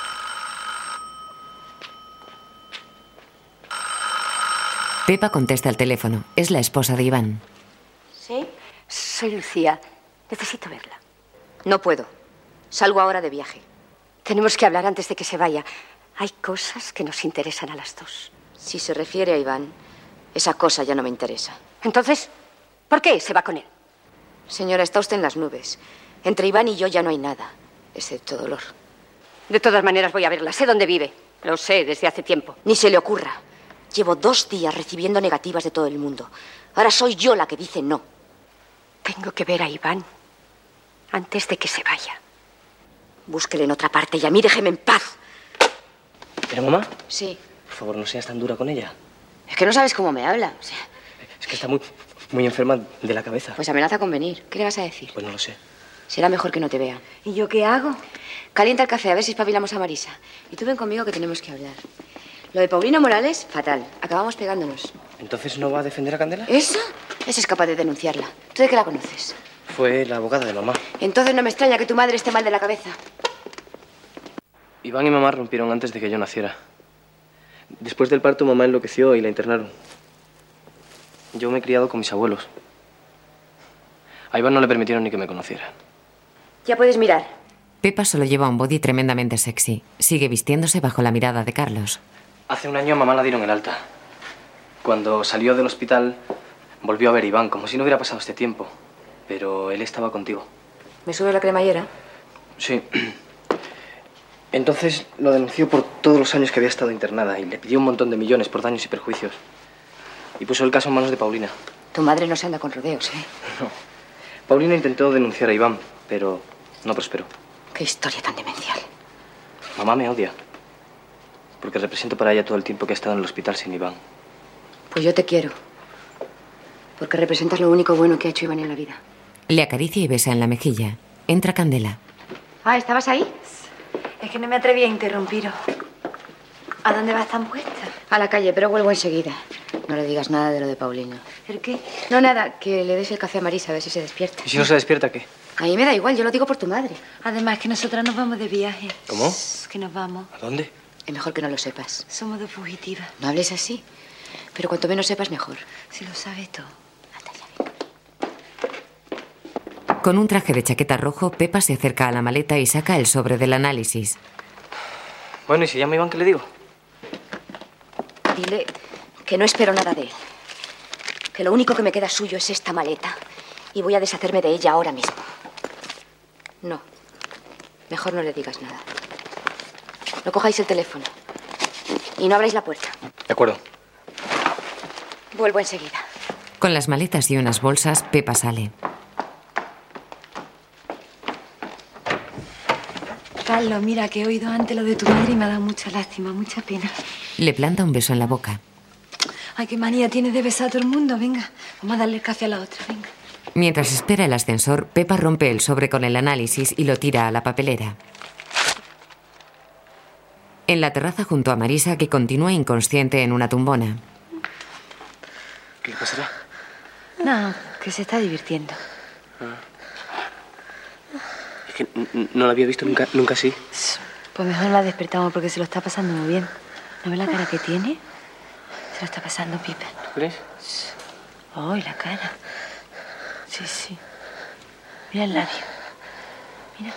[SPEAKER 2] Pepa contesta al teléfono. Es la esposa de Iván.
[SPEAKER 20] ¿Sí? Soy Lucía. Necesito verla. No puedo. Salgo ahora de viaje. Tenemos que hablar antes de que se vaya. Hay cosas que nos interesan a las dos. Si se refiere a Iván, esa cosa ya no me interesa. Entonces, ¿por qué se va con él? Señora, está usted en las nubes. Entre Iván y yo ya no hay nada, excepto dolor. De todas maneras voy a verla. Sé dónde vive. Lo sé desde hace tiempo. Ni se le ocurra. Llevo 2 días recibiendo negativas de todo el mundo. Ahora soy yo la que dice no. Tengo que ver a Iván antes de que se vaya. Búsquele en otra parte y a mí déjeme en paz.
[SPEAKER 19] ¿Pero mamá?
[SPEAKER 20] Sí.
[SPEAKER 19] Por favor, no seas tan dura con ella.
[SPEAKER 20] Es que no sabes cómo me habla. O sea,
[SPEAKER 19] Es que está muy enferma de la cabeza.
[SPEAKER 20] pues amenaza con venir. ¿Qué le vas a decir?
[SPEAKER 19] Pues no lo sé.
[SPEAKER 20] Será mejor que no te vea.
[SPEAKER 21] ¿Y yo qué hago?
[SPEAKER 20] Calienta el café, a ver si espabilamos a Marisa. Y tú ven conmigo que tenemos que hablar. Lo de Paulina Morales, fatal. Acabamos pegándonos.
[SPEAKER 19] ¿Entonces no va a defender a Candela?
[SPEAKER 20] ¿Esa? Esa es capaz de denunciarla. ¿Tú de qué la conoces?
[SPEAKER 19] Fue la abogada de mamá.
[SPEAKER 20] Entonces no me extraña que tu madre esté mal de la cabeza.
[SPEAKER 19] Iván y mamá rompieron antes de que yo naciera. Después del parto, mamá enloqueció y la internaron. Yo me he criado con mis abuelos. A Iván no le permitieron ni que me conociera.
[SPEAKER 20] Ya puedes mirar.
[SPEAKER 2] Pepa solo lleva un body tremendamente sexy. Sigue vistiéndose bajo la mirada de Carlos.
[SPEAKER 19] Hace un año a mamá la dieron el alta. Cuando salió del hospital, volvió a ver a Iván, como si no hubiera pasado este tiempo. Pero él estaba contigo.
[SPEAKER 20] ¿Me sube la cremallera?
[SPEAKER 19] Sí. Entonces lo denunció por todos los años que había estado internada y le pidió un montón de millones por daños y perjuicios. Y puso el caso en manos de Paulina.
[SPEAKER 20] Tu madre no se anda con rodeos, ¿eh?
[SPEAKER 19] No. Paulina intentó denunciar a Iván, pero no prosperó.
[SPEAKER 20] Qué historia tan demencial.
[SPEAKER 19] Mamá me odia. Porque represento para ella todo el tiempo que ha estado en el hospital sin Iván.
[SPEAKER 20] Pues yo te quiero. Porque representas lo único bueno que ha hecho Iván en la vida.
[SPEAKER 2] Le acaricia y besa en la mejilla. Entra Candela.
[SPEAKER 20] Ah, ¿estabas ahí?
[SPEAKER 21] Es que no me atreví a interrumpiros. ¿A dónde vas tan puesta?
[SPEAKER 20] A la calle, pero vuelvo enseguida. No le digas nada de lo de Paulina.
[SPEAKER 21] ¿El qué?
[SPEAKER 20] No, nada. Que le des el café a Marisa a ver si se despierta.
[SPEAKER 19] ¿Y si no se despierta, qué?
[SPEAKER 20] A mí me da igual, yo lo digo por tu madre.
[SPEAKER 21] Además, que nosotras nos vamos de viaje.
[SPEAKER 19] ¿Cómo?
[SPEAKER 21] Que nos vamos.
[SPEAKER 19] ¿A dónde?
[SPEAKER 20] Es mejor que no lo sepas.
[SPEAKER 21] Somos dos fugitivas.
[SPEAKER 20] No hables así. Pero cuanto menos sepas, mejor.
[SPEAKER 21] Si lo sabes todo.
[SPEAKER 2] Con un traje de chaqueta rojo, Pepa se acerca a la maleta y saca el sobre del análisis.
[SPEAKER 19] Bueno, ¿y si llama Iván, qué le digo?
[SPEAKER 20] Dile que no espero nada de él. Que lo único que me queda suyo es esta maleta. Y voy a deshacerme de ella ahora mismo. No. Mejor no le digas nada. No cojáis el teléfono. Y no abráis la puerta.
[SPEAKER 19] De acuerdo.
[SPEAKER 20] Vuelvo enseguida.
[SPEAKER 2] Con las maletas y unas bolsas, Pepa sale.
[SPEAKER 21] Carlos, mira, que he oído antes lo de tu madre y me ha dado mucha lástima, mucha pena.
[SPEAKER 2] Le planta un beso en la boca.
[SPEAKER 21] Ay, qué manía tienes de besar a todo el mundo. Venga, vamos a darle el café a la otra, venga.
[SPEAKER 2] Mientras espera el ascensor, Pepa rompe el sobre con el análisis y lo tira a la papelera. En la terraza junto a Marisa, que continúa inconsciente en una tumbona.
[SPEAKER 19] ¿Qué le pasará?
[SPEAKER 21] No, que se está divirtiendo.
[SPEAKER 19] Es que no la había visto nunca así.
[SPEAKER 21] Pues mejor la despertamos porque se lo está pasando muy bien. ¿No ves la cara que tiene? Se lo está pasando pipa.
[SPEAKER 19] ¿Tú crees?
[SPEAKER 21] ¡Ay, la cara! Sí, sí. Mira el labio. Mira.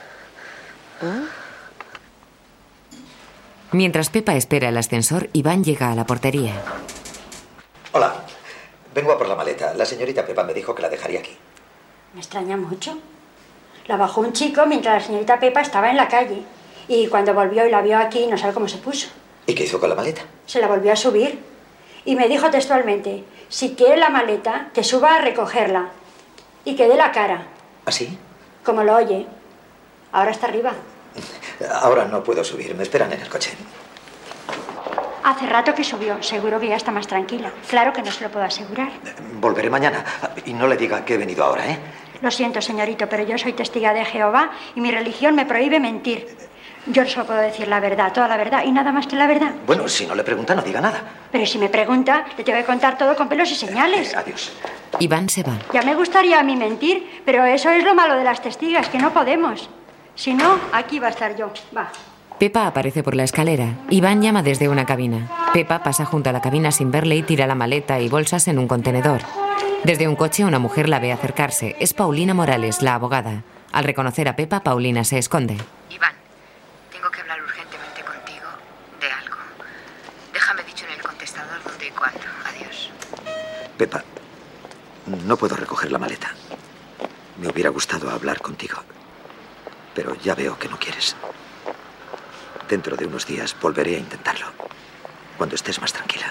[SPEAKER 2] Mientras Pepa espera el ascensor, Iván llega a la portería.
[SPEAKER 5] Hola. Vengo a por la maleta. La señorita Pepa me dijo que la dejaría aquí.
[SPEAKER 12] Me extraña mucho. La bajó un chico mientras la señorita Pepa estaba en la calle. Y cuando volvió y la vio aquí, no sabe cómo se puso.
[SPEAKER 5] ¿Y qué hizo con la maleta?
[SPEAKER 12] Se la volvió a subir. Y me dijo textualmente, si quiere la maleta, que suba a recogerla. Y que dé la cara.
[SPEAKER 5] ¿Así?
[SPEAKER 12] Como lo oye. Ahora está arriba.
[SPEAKER 5] Ahora no puedo subir. Me esperan en el coche.
[SPEAKER 12] Hace rato que subió. Seguro que ya está más tranquila. Claro que no se lo puedo asegurar.
[SPEAKER 5] Volveré mañana. Y no le diga que he venido ahora, ¿eh?
[SPEAKER 12] Lo siento, señorito, pero yo soy testiga de Jehová y mi religión me prohíbe mentir. Yo solo puedo decir la verdad, toda la verdad y nada más que la verdad.
[SPEAKER 5] Bueno, si no le pregunta, no diga nada.
[SPEAKER 12] Pero si me pregunta, le tengo que contar todo con pelos y señales.
[SPEAKER 5] Adiós.
[SPEAKER 2] Iván se va.
[SPEAKER 12] Ya me gustaría a mí mentir, pero eso es lo malo de las testigas, que no podemos. Si no, aquí va a estar yo. Va.
[SPEAKER 2] Pepa aparece por la escalera. Iván llama desde una cabina. Pepa pasa junto a la cabina sin verle y tira la maleta y bolsas en un contenedor. Desde un coche una mujer la ve acercarse. Es Paulina Morales, la abogada. Al reconocer a Pepa, Paulina se esconde.
[SPEAKER 4] Iván, tengo que hablar urgentemente contigo de algo. Déjame dicho en el contestador dónde y cuándo. Adiós.
[SPEAKER 5] Pepa, no puedo recoger la maleta. Me hubiera gustado hablar contigo, pero ya veo que no quieres. Dentro de unos días volveré a intentarlo, cuando estés más tranquila.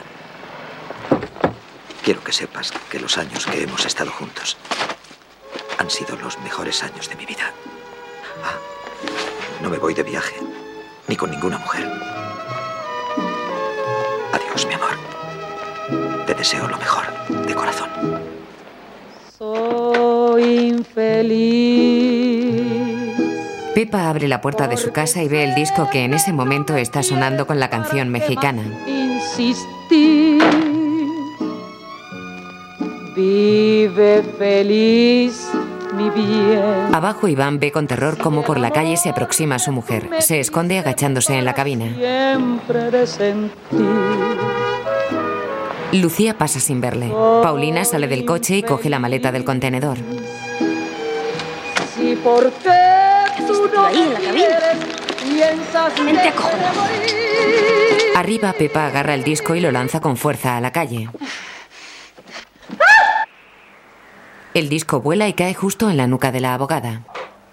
[SPEAKER 5] Quiero que sepas que los años que hemos estado juntos han sido los mejores años de mi vida. No me voy de viaje, ni con ninguna mujer. Adiós, mi amor. Te deseo lo mejor, de corazón.
[SPEAKER 1] Soy infeliz.
[SPEAKER 2] Pepa abre la puerta de su casa y ve el disco que en ese momento está sonando con la canción mexicana.
[SPEAKER 1] Insistir. Vive feliz, mi bien.
[SPEAKER 2] Abajo Iván ve con terror cómo por la calle se aproxima a su mujer. Se esconde agachándose en la cabina.
[SPEAKER 1] Siempre de sentir.
[SPEAKER 2] Lucía pasa sin verle. Paulina sale del coche y coge la maleta del contenedor.
[SPEAKER 1] Si por qué tú no
[SPEAKER 3] ahí en la cabina? Mente acojonada.
[SPEAKER 2] Arriba Pepa agarra el disco y lo lanza con fuerza a la calle. El disco vuela y cae justo en la nuca de la abogada.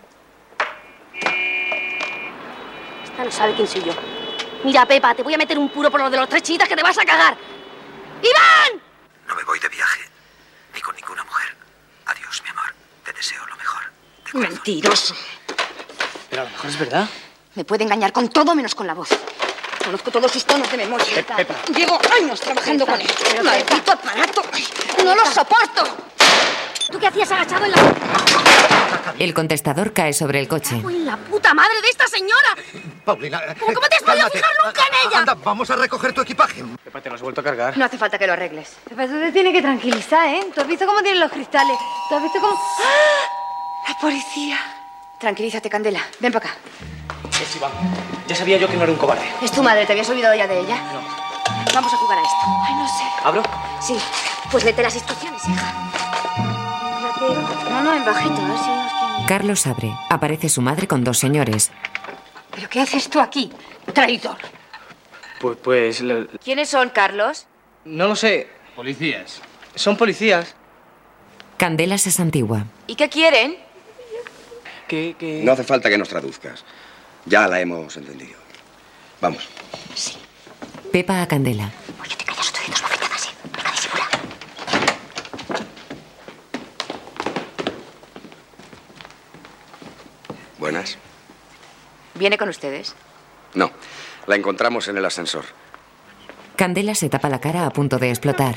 [SPEAKER 3] Esta no sabe quién soy yo. Mira, Pepa, te voy a meter un puro por lo de los 3 chiitas que te vas a cagar. ¡Iván!
[SPEAKER 5] No me voy de viaje, ni con ninguna mujer. Adiós, mi amor. Te deseo lo mejor.
[SPEAKER 20] Mentiroso.
[SPEAKER 19] Pero a lo mejor es verdad.
[SPEAKER 20] Me puede engañar con todo menos con la voz. Conozco todos sus tonos de memoria.
[SPEAKER 19] Pepa.
[SPEAKER 20] Llevo años trabajando con él. Maldito aparato. ¡No lo soporto!
[SPEAKER 3] ¿Tú qué hacías agachado en la...
[SPEAKER 2] El contestador cae sobre el coche.
[SPEAKER 3] ¡Uy, la puta madre de esta señora!
[SPEAKER 5] Paulina,
[SPEAKER 3] ¿Cómo te has podido fijar nunca en ella?
[SPEAKER 5] Anda, vamos a recoger tu equipaje.
[SPEAKER 19] Pepa, te lo has vuelto a cargar.
[SPEAKER 20] No hace falta que lo arregles.
[SPEAKER 21] Pepa, tú te tienes que tranquilizar, ¿eh? ¿Tú has visto cómo tienen los cristales? ¿Tú has visto cómo...? ¡Ah! ¡La policía!
[SPEAKER 20] Tranquilízate, Candela. Ven para acá.
[SPEAKER 19] Es Iván. Ya sabía yo que no era un cobarde.
[SPEAKER 20] ¿Es tu madre? ¿Te habías olvidado ya de ella?
[SPEAKER 19] No.
[SPEAKER 20] Vamos a jugar a esto.
[SPEAKER 21] Ay, no sé.
[SPEAKER 19] ¿Abro?
[SPEAKER 20] Sí. Pues léete las instrucciones, hija. No, en bajito, a ver si nos quieren...
[SPEAKER 2] Carlos abre. Aparece su madre con 2 señores.
[SPEAKER 21] ¿Pero qué haces tú aquí, traidor?
[SPEAKER 19] Pues...
[SPEAKER 20] ¿Quiénes son, Carlos?
[SPEAKER 19] No lo sé.
[SPEAKER 11] Policías.
[SPEAKER 19] Son policías.
[SPEAKER 2] Candela se santigua.
[SPEAKER 20] ¿Y qué quieren?
[SPEAKER 19] Que...
[SPEAKER 16] No hace falta que nos traduzcas. Ya la hemos entendido. Vamos.
[SPEAKER 20] Sí.
[SPEAKER 2] Pepa a Candela.
[SPEAKER 20] Oye, te callas, te doy 2 bofetadas, ¿eh? Venga, disimula.
[SPEAKER 16] Buenas.
[SPEAKER 20] ¿Viene con ustedes?
[SPEAKER 16] No, la encontramos en el ascensor.
[SPEAKER 2] Candela se tapa la cara a punto de explotar.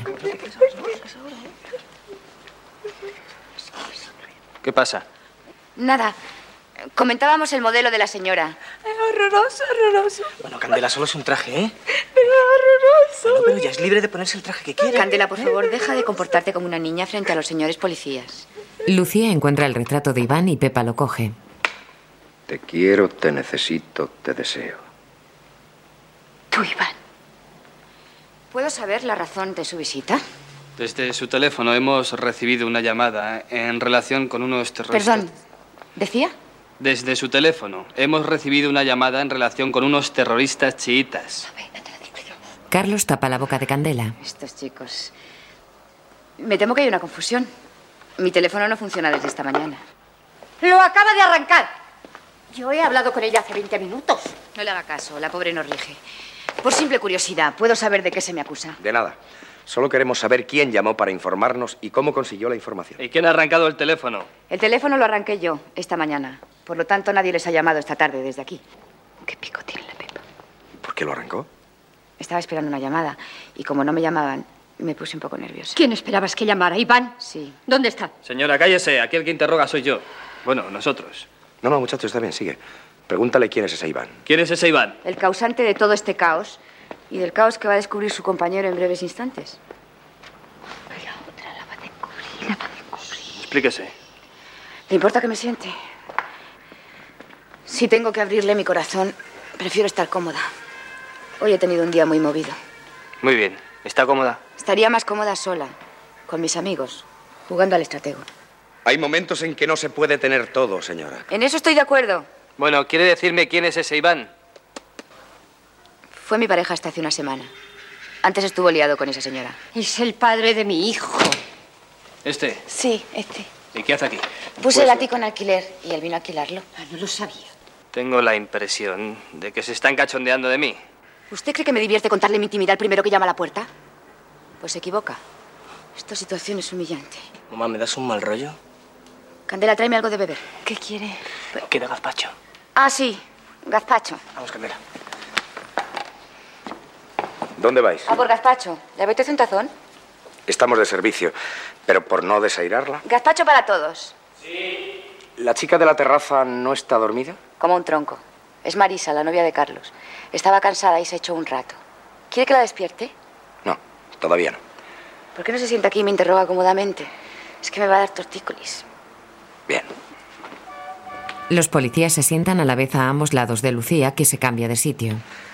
[SPEAKER 19] ¿Qué pasa?
[SPEAKER 20] Nada. Comentábamos el modelo de la señora.
[SPEAKER 21] Es horroroso, horroroso.
[SPEAKER 19] Bueno, Candela, solo es un traje, ¿eh?
[SPEAKER 21] Es horroroso.
[SPEAKER 19] Bueno, pero ya es libre de ponerse el traje que quiera.
[SPEAKER 20] Candela, por favor, deja de comportarte como una niña frente a los señores policías.
[SPEAKER 2] Lucía encuentra el retrato de Iván y Pepa lo coge.
[SPEAKER 16] Te quiero, te necesito, te deseo.
[SPEAKER 20] Tú, Iván. ¿Puedo saber la razón de su visita?
[SPEAKER 11] Desde su teléfono hemos recibido una llamada en relación con unos terroristas.
[SPEAKER 20] Perdón, ¿decía?
[SPEAKER 11] Desde su teléfono hemos recibido una llamada en relación con unos terroristas chiitas.
[SPEAKER 2] Carlos tapa la boca de Candela.
[SPEAKER 20] Estos chicos... Me temo que hay una confusión. Mi teléfono no funciona desde esta mañana.
[SPEAKER 12] Lo acaba de arrancar. Yo he hablado con ella hace 20 minutos.
[SPEAKER 20] No le haga caso, la pobre no rige. Por simple curiosidad, ¿puedo saber de qué se me acusa?
[SPEAKER 16] De nada. Solo queremos saber quién llamó para informarnos y cómo consiguió la información.
[SPEAKER 11] ¿Y quién ha arrancado el teléfono?
[SPEAKER 20] El teléfono lo arranqué yo esta mañana. Por lo tanto, nadie les ha llamado esta tarde desde aquí. ¿Qué pico tiene la Pepa?
[SPEAKER 16] ¿Por qué lo arrancó?
[SPEAKER 20] Estaba esperando una llamada y como no me llamaban, me puse un poco nerviosa.
[SPEAKER 21] ¿Quién esperabas que llamara? ¿Iván?
[SPEAKER 20] Sí.
[SPEAKER 21] ¿Dónde está?
[SPEAKER 11] Señora, cállese. Aquí el que interroga soy yo. Bueno, nosotros.
[SPEAKER 16] No, muchacho, está bien, sigue. Pregúntale quién es ese Iván.
[SPEAKER 19] ¿Quién es ese Iván?
[SPEAKER 20] El causante de todo este caos y del caos que va a descubrir su compañero en breves instantes.
[SPEAKER 19] Explíquese.
[SPEAKER 20] ¿Le importa que me siente? Si tengo que abrirle mi corazón, prefiero estar cómoda. Hoy he tenido un día muy movido.
[SPEAKER 19] Muy bien. ¿Está cómoda?
[SPEAKER 20] Estaría más cómoda sola, con mis amigos, jugando al estratego.
[SPEAKER 16] Hay momentos en que no se puede tener todo, señora.
[SPEAKER 20] En eso estoy de acuerdo.
[SPEAKER 19] Bueno, ¿quiere decirme quién es ese Iván?
[SPEAKER 20] Fue mi pareja hasta hace una semana. Antes estuvo liado con esa señora.
[SPEAKER 13] Es el padre de mi hijo.
[SPEAKER 19] ¿Este?
[SPEAKER 20] Sí, este.
[SPEAKER 19] ¿Y qué hace aquí?
[SPEAKER 20] Puse el ático en alquiler y él vino a alquilarlo.
[SPEAKER 13] No lo sabía.
[SPEAKER 19] Tengo la impresión de que se están cachondeando de mí.
[SPEAKER 20] ¿Usted cree que me divierte contarle mi intimidad el primero que llama a la puerta? Pues se equivoca. Esta situación es humillante.
[SPEAKER 19] Mamá, ¿me das un mal rollo?
[SPEAKER 20] Candela, tráeme algo de beber.
[SPEAKER 21] ¿Qué quiere?
[SPEAKER 19] Quiero gazpacho.
[SPEAKER 20] Ah, sí, gazpacho.
[SPEAKER 19] Vamos, Candela.
[SPEAKER 16] ¿Dónde vais?
[SPEAKER 20] A por gazpacho. ¿Le apetece un tazón?
[SPEAKER 16] Estamos de servicio, pero por no desairarla.
[SPEAKER 20] Gazpacho para todos.
[SPEAKER 16] ¿La chica de la terraza no está dormida?
[SPEAKER 20] Como un tronco. Es Marisa, la novia de Carlos. Estaba cansada y se echó un rato. ¿Quiere que la despierte?
[SPEAKER 16] No, todavía no.
[SPEAKER 20] ¿Por qué no se sienta aquí y me interroga cómodamente? Es que me va a dar tortícolis.
[SPEAKER 16] Bien.
[SPEAKER 2] Los policías se sientan a la vez a ambos lados de Lucía, que se cambia de sitio.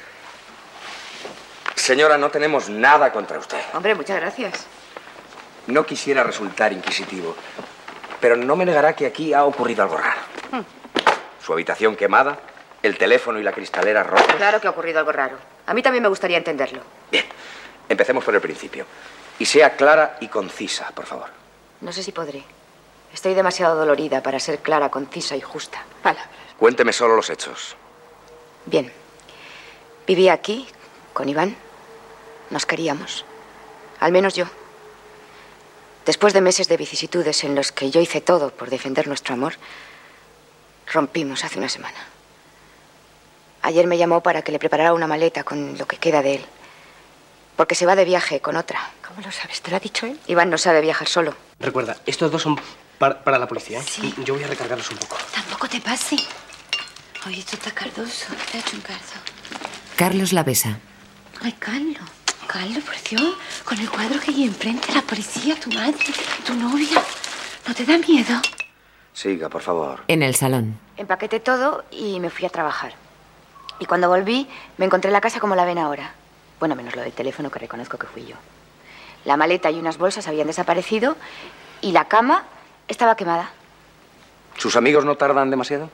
[SPEAKER 16] Señora, no tenemos nada contra usted.
[SPEAKER 20] Hombre, muchas gracias.
[SPEAKER 16] No quisiera resultar inquisitivo, pero no me negará que aquí ha ocurrido algo raro. Su habitación quemada, el teléfono y la cristalera rotos.
[SPEAKER 20] Claro que ha ocurrido algo raro. A mí también me gustaría entenderlo.
[SPEAKER 16] Bien, empecemos por el principio. Y sea clara y concisa, por favor.
[SPEAKER 20] No sé si podré. Estoy demasiado dolorida para ser clara, concisa y justa. Palabras.
[SPEAKER 16] Cuénteme solo los hechos.
[SPEAKER 20] Bien. Vivía aquí, con Iván. Nos queríamos. Al menos yo. Después de meses de vicisitudes en los que yo hice todo por defender nuestro amor, rompimos hace una semana. Ayer me llamó para que le preparara una maleta con lo que queda de él. Porque se va de viaje con otra.
[SPEAKER 13] ¿Cómo lo sabes? ¿Te lo ha dicho él?
[SPEAKER 20] Iván no sabe viajar solo.
[SPEAKER 19] Recuerda, estos dos son para la policía, ¿eh?
[SPEAKER 13] Sí.
[SPEAKER 19] Yo voy a recargarlos un poco.
[SPEAKER 13] Tampoco te pase. Oye, esto está cardoso. Te ha hecho un cardo.
[SPEAKER 2] Carlos la besa.
[SPEAKER 13] Ay, Carlos. Carlos, por Dios. Con el cuadro que hay enfrente, la policía, tu madre, tu novia. ¿No te da miedo?
[SPEAKER 16] Siga, por favor.
[SPEAKER 2] En el salón.
[SPEAKER 20] Empaqueté todo y me fui a trabajar. Y cuando volví, me encontré la casa como la ven ahora. Bueno, menos lo del teléfono, que reconozco que fui yo. La maleta y unas bolsas habían desaparecido y la cama estaba quemada.
[SPEAKER 16] ¿Sus amigos no tardan demasiado?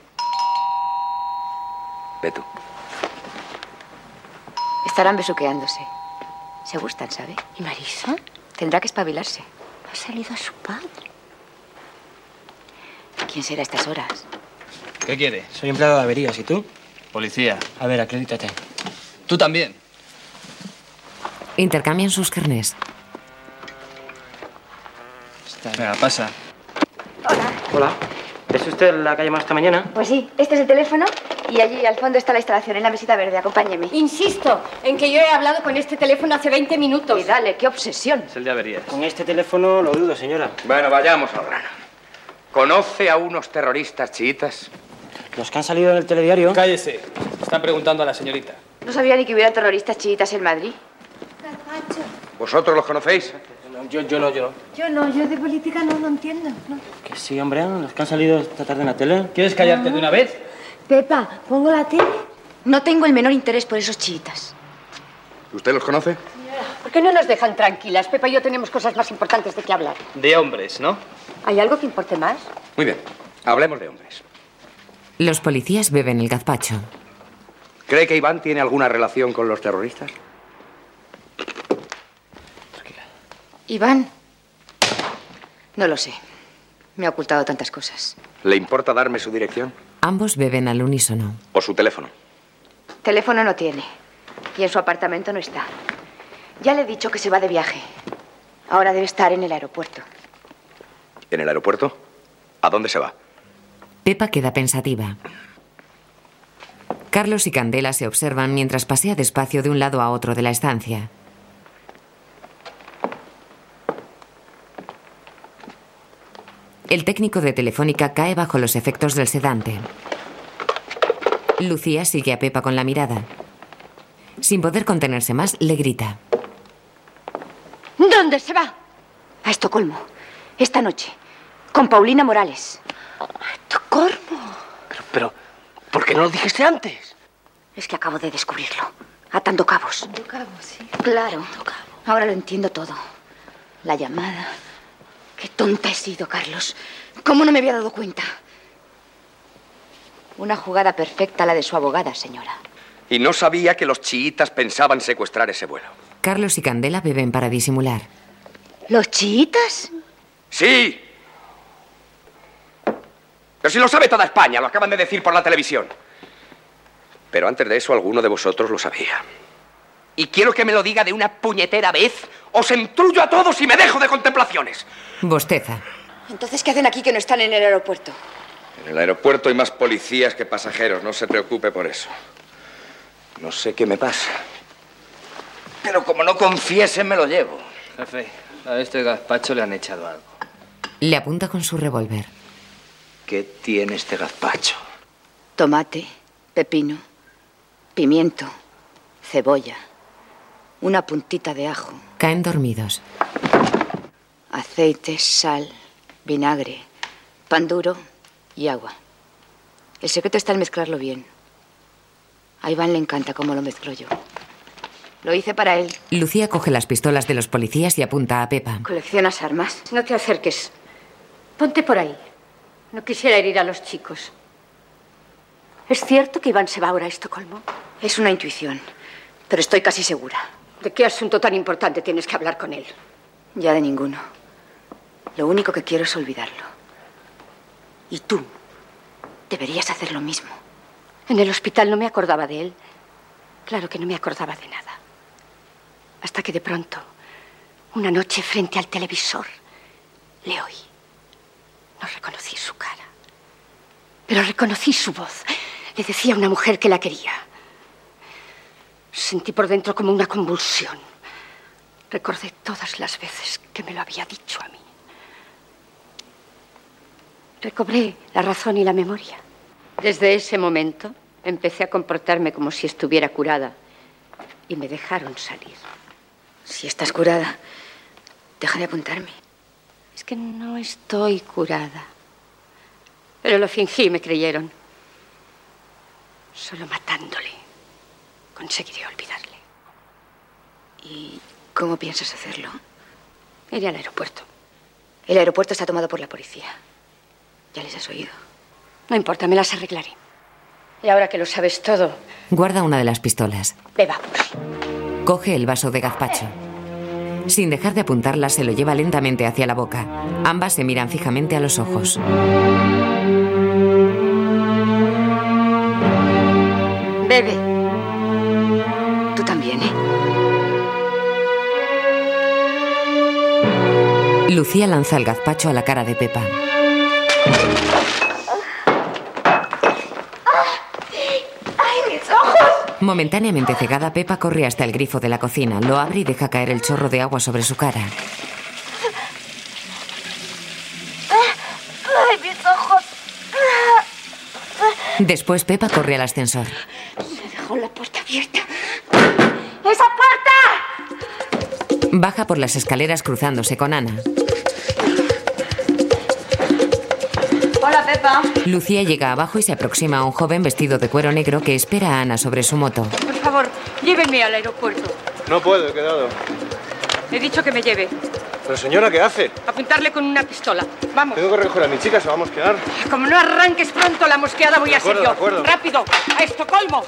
[SPEAKER 16] Ve tú.
[SPEAKER 20] Estarán besuqueándose. Se gustan, ¿sabe?
[SPEAKER 13] ¿Y Marisa?
[SPEAKER 20] Tendrá que espabilarse.
[SPEAKER 13] Ha salido a su padre.
[SPEAKER 20] ¿Quién será a estas horas?
[SPEAKER 19] ¿Qué quiere? Soy empleado de averías, ¿y tú? Policía. A ver, acredítate. Tú también.
[SPEAKER 2] Intercambian sus carnés.
[SPEAKER 19] Venga, pasa.
[SPEAKER 20] Hola.
[SPEAKER 19] Hola. ¿Es usted la que ha llamado esta mañana?
[SPEAKER 20] Pues sí, este es el teléfono y allí al fondo está la instalación, en la mesita verde. Acompáñeme.
[SPEAKER 13] Insisto en que yo he hablado con este teléfono hace 20 minutos.
[SPEAKER 20] Y dale, qué obsesión.
[SPEAKER 19] Es el de averías.
[SPEAKER 18] Con este teléfono lo dudo, señora.
[SPEAKER 16] Bueno, vayamos al grano. ¿Conoce a unos terroristas chiitas?
[SPEAKER 18] Los que han salido en el telediario.
[SPEAKER 19] Cállese. Están preguntando a la señorita.
[SPEAKER 20] No sabía ni que hubiera terroristas chiitas en Madrid.
[SPEAKER 16] ¿Vosotros los conocéis?
[SPEAKER 19] Yo no.
[SPEAKER 21] Yo no, yo de política no entiendo. No.
[SPEAKER 18] Que sí, hombre, los que han salido esta tarde en la tele.
[SPEAKER 19] ¿Quieres callarte de una vez?
[SPEAKER 21] Pepa, ¿pongo la tele?
[SPEAKER 20] No tengo el menor interés por esos chiitas.
[SPEAKER 16] ¿Usted los conoce?
[SPEAKER 13] ¿Por qué no nos dejan tranquilas? Pepa y yo tenemos cosas más importantes de qué hablar.
[SPEAKER 19] De hombres, ¿no?
[SPEAKER 13] ¿Hay algo que importe más?
[SPEAKER 16] Muy bien, hablemos de hombres.
[SPEAKER 2] Los policías beben el gazpacho.
[SPEAKER 16] ¿Cree que Iván tiene alguna relación con los terroristas?
[SPEAKER 20] ¿Iván? No lo sé. Me ha ocultado tantas cosas.
[SPEAKER 16] ¿Le importa darme su dirección?
[SPEAKER 2] Ambos beben al unísono.
[SPEAKER 16] ¿O su teléfono?
[SPEAKER 20] Teléfono no tiene. Y en su apartamento no está. Ya le he dicho que se va de viaje. Ahora debe estar en el aeropuerto.
[SPEAKER 16] ¿En el aeropuerto? ¿A dónde se va?
[SPEAKER 2] Pepa queda pensativa. Carlos y Candela se observan mientras pasea despacio de un lado a otro de la estancia. El técnico de Telefónica cae bajo los efectos del sedante. Lucía sigue a Pepa con la mirada. Sin poder contenerse más, le grita.
[SPEAKER 20] ¿Dónde se va? A Estocolmo. Esta noche. Con Paulina Morales.
[SPEAKER 12] ¡Estocolmo!
[SPEAKER 10] Pero, ¿por qué no lo dijiste antes?
[SPEAKER 20] Es que acabo de descubrirlo. Atando cabos.
[SPEAKER 21] Atando cabos, sí.
[SPEAKER 20] Claro. Ahora lo entiendo todo. La llamada. Qué tonta he sido, Carlos. ¿Cómo no me había dado cuenta? Una jugada perfecta la de su abogada, señora.
[SPEAKER 16] Y no sabía que los chiitas pensaban secuestrar ese vuelo.
[SPEAKER 2] Carlos y Candela beben para disimular.
[SPEAKER 20] ¿Los chiitas?
[SPEAKER 16] ¡Sí! Pero si lo sabe toda España, lo acaban de decir por la televisión. Pero antes de eso, alguno de vosotros lo sabía. Y quiero que me lo diga de una puñetera vez. Os entrullo a todos y me dejo de contemplaciones.
[SPEAKER 2] Bosteza.
[SPEAKER 20] Entonces, ¿qué hacen aquí que no están en el aeropuerto?
[SPEAKER 16] En el aeropuerto hay más policías que pasajeros. No se preocupe por eso. No sé qué me pasa. Pero como no confiese, me lo llevo.
[SPEAKER 19] Jefe, a este gazpacho le han echado algo.
[SPEAKER 2] Le apunta con su revólver.
[SPEAKER 16] ¿Qué tiene este gazpacho?
[SPEAKER 20] Tomate, pepino, pimiento, cebolla, una puntita de ajo.
[SPEAKER 2] Caen dormidos.
[SPEAKER 20] Aceite, sal, vinagre, pan duro y agua. El secreto está en mezclarlo bien. A Iván le encanta cómo lo mezclo yo. Lo hice para él.
[SPEAKER 2] Lucía coge las pistolas de los policías y apunta a Pepa.
[SPEAKER 20] ¿Coleccionas armas?
[SPEAKER 13] No te acerques. Ponte por ahí. No quisiera herir a los chicos. ¿Es cierto que Iván se va ahora a Estocolmo?
[SPEAKER 20] Es una intuición, pero estoy casi segura.
[SPEAKER 13] ¿De qué asunto tan importante tienes que hablar con él?
[SPEAKER 20] Ya de ninguno. Lo único que quiero es olvidarlo. Y tú deberías hacer lo mismo.
[SPEAKER 13] En el hospital no me acordaba de él. Claro que no me acordaba de nada. Hasta que de pronto, una noche frente al televisor, le oí. No reconocí su cara, pero reconocí su voz. Le decía a una mujer que la quería. Sentí por dentro como una convulsión. Recordé todas las veces que me lo había dicho a mí. Recobré la razón y la memoria. Desde ese momento empecé a comportarme como si estuviera curada y me dejaron salir.
[SPEAKER 20] Si estás curada, deja de apuntarme.
[SPEAKER 13] Es que no estoy curada. Pero lo fingí y me creyeron. Solo matándole conseguiré olvidarle.
[SPEAKER 20] ¿Y cómo piensas hacerlo?
[SPEAKER 13] Iré al aeropuerto.
[SPEAKER 20] El aeropuerto está tomado por la policía. Ya les has oído.
[SPEAKER 13] No importa, me las arreglaré. Y ahora que lo sabes todo...
[SPEAKER 2] Guarda una de las pistolas.
[SPEAKER 13] Bebamos.
[SPEAKER 2] Coge el vaso de gazpacho. Sin dejar de apuntarla, se lo lleva lentamente hacia la boca. Ambas se miran fijamente a los ojos.
[SPEAKER 20] Bebe. Tú también, ¿eh?
[SPEAKER 2] Lucía lanza el gazpacho a la cara de Pepa.
[SPEAKER 12] ¡Ay, mis ojos!
[SPEAKER 2] Momentáneamente cegada, Pepa corre hasta el grifo de la cocina, lo abre y deja caer el chorro de agua sobre su cara.
[SPEAKER 12] ¡Ay, mis ojos!
[SPEAKER 2] Después Pepa corre al ascensor.
[SPEAKER 12] Se dejó la puerta abierta. ¡Esa puerta!
[SPEAKER 2] Baja por las escaleras cruzándose con Ana.
[SPEAKER 12] Hola, Pepa.
[SPEAKER 2] Lucía llega abajo y se aproxima a un joven vestido de cuero negro que espera a Ana sobre su moto.
[SPEAKER 13] Por favor, llévenme al aeropuerto.
[SPEAKER 18] No puedo, he quedado.
[SPEAKER 13] He dicho que me lleve.
[SPEAKER 18] Pero señora, ¿qué hace?
[SPEAKER 13] Apuntarle con una pistola. Vamos.
[SPEAKER 18] Tengo que recoger a mi chica, se va a mosquear.
[SPEAKER 13] Como no arranques pronto la mosqueada, voy a ser yo.
[SPEAKER 18] De acuerdo.
[SPEAKER 13] ¡Rápido! ¡A Estocolmo!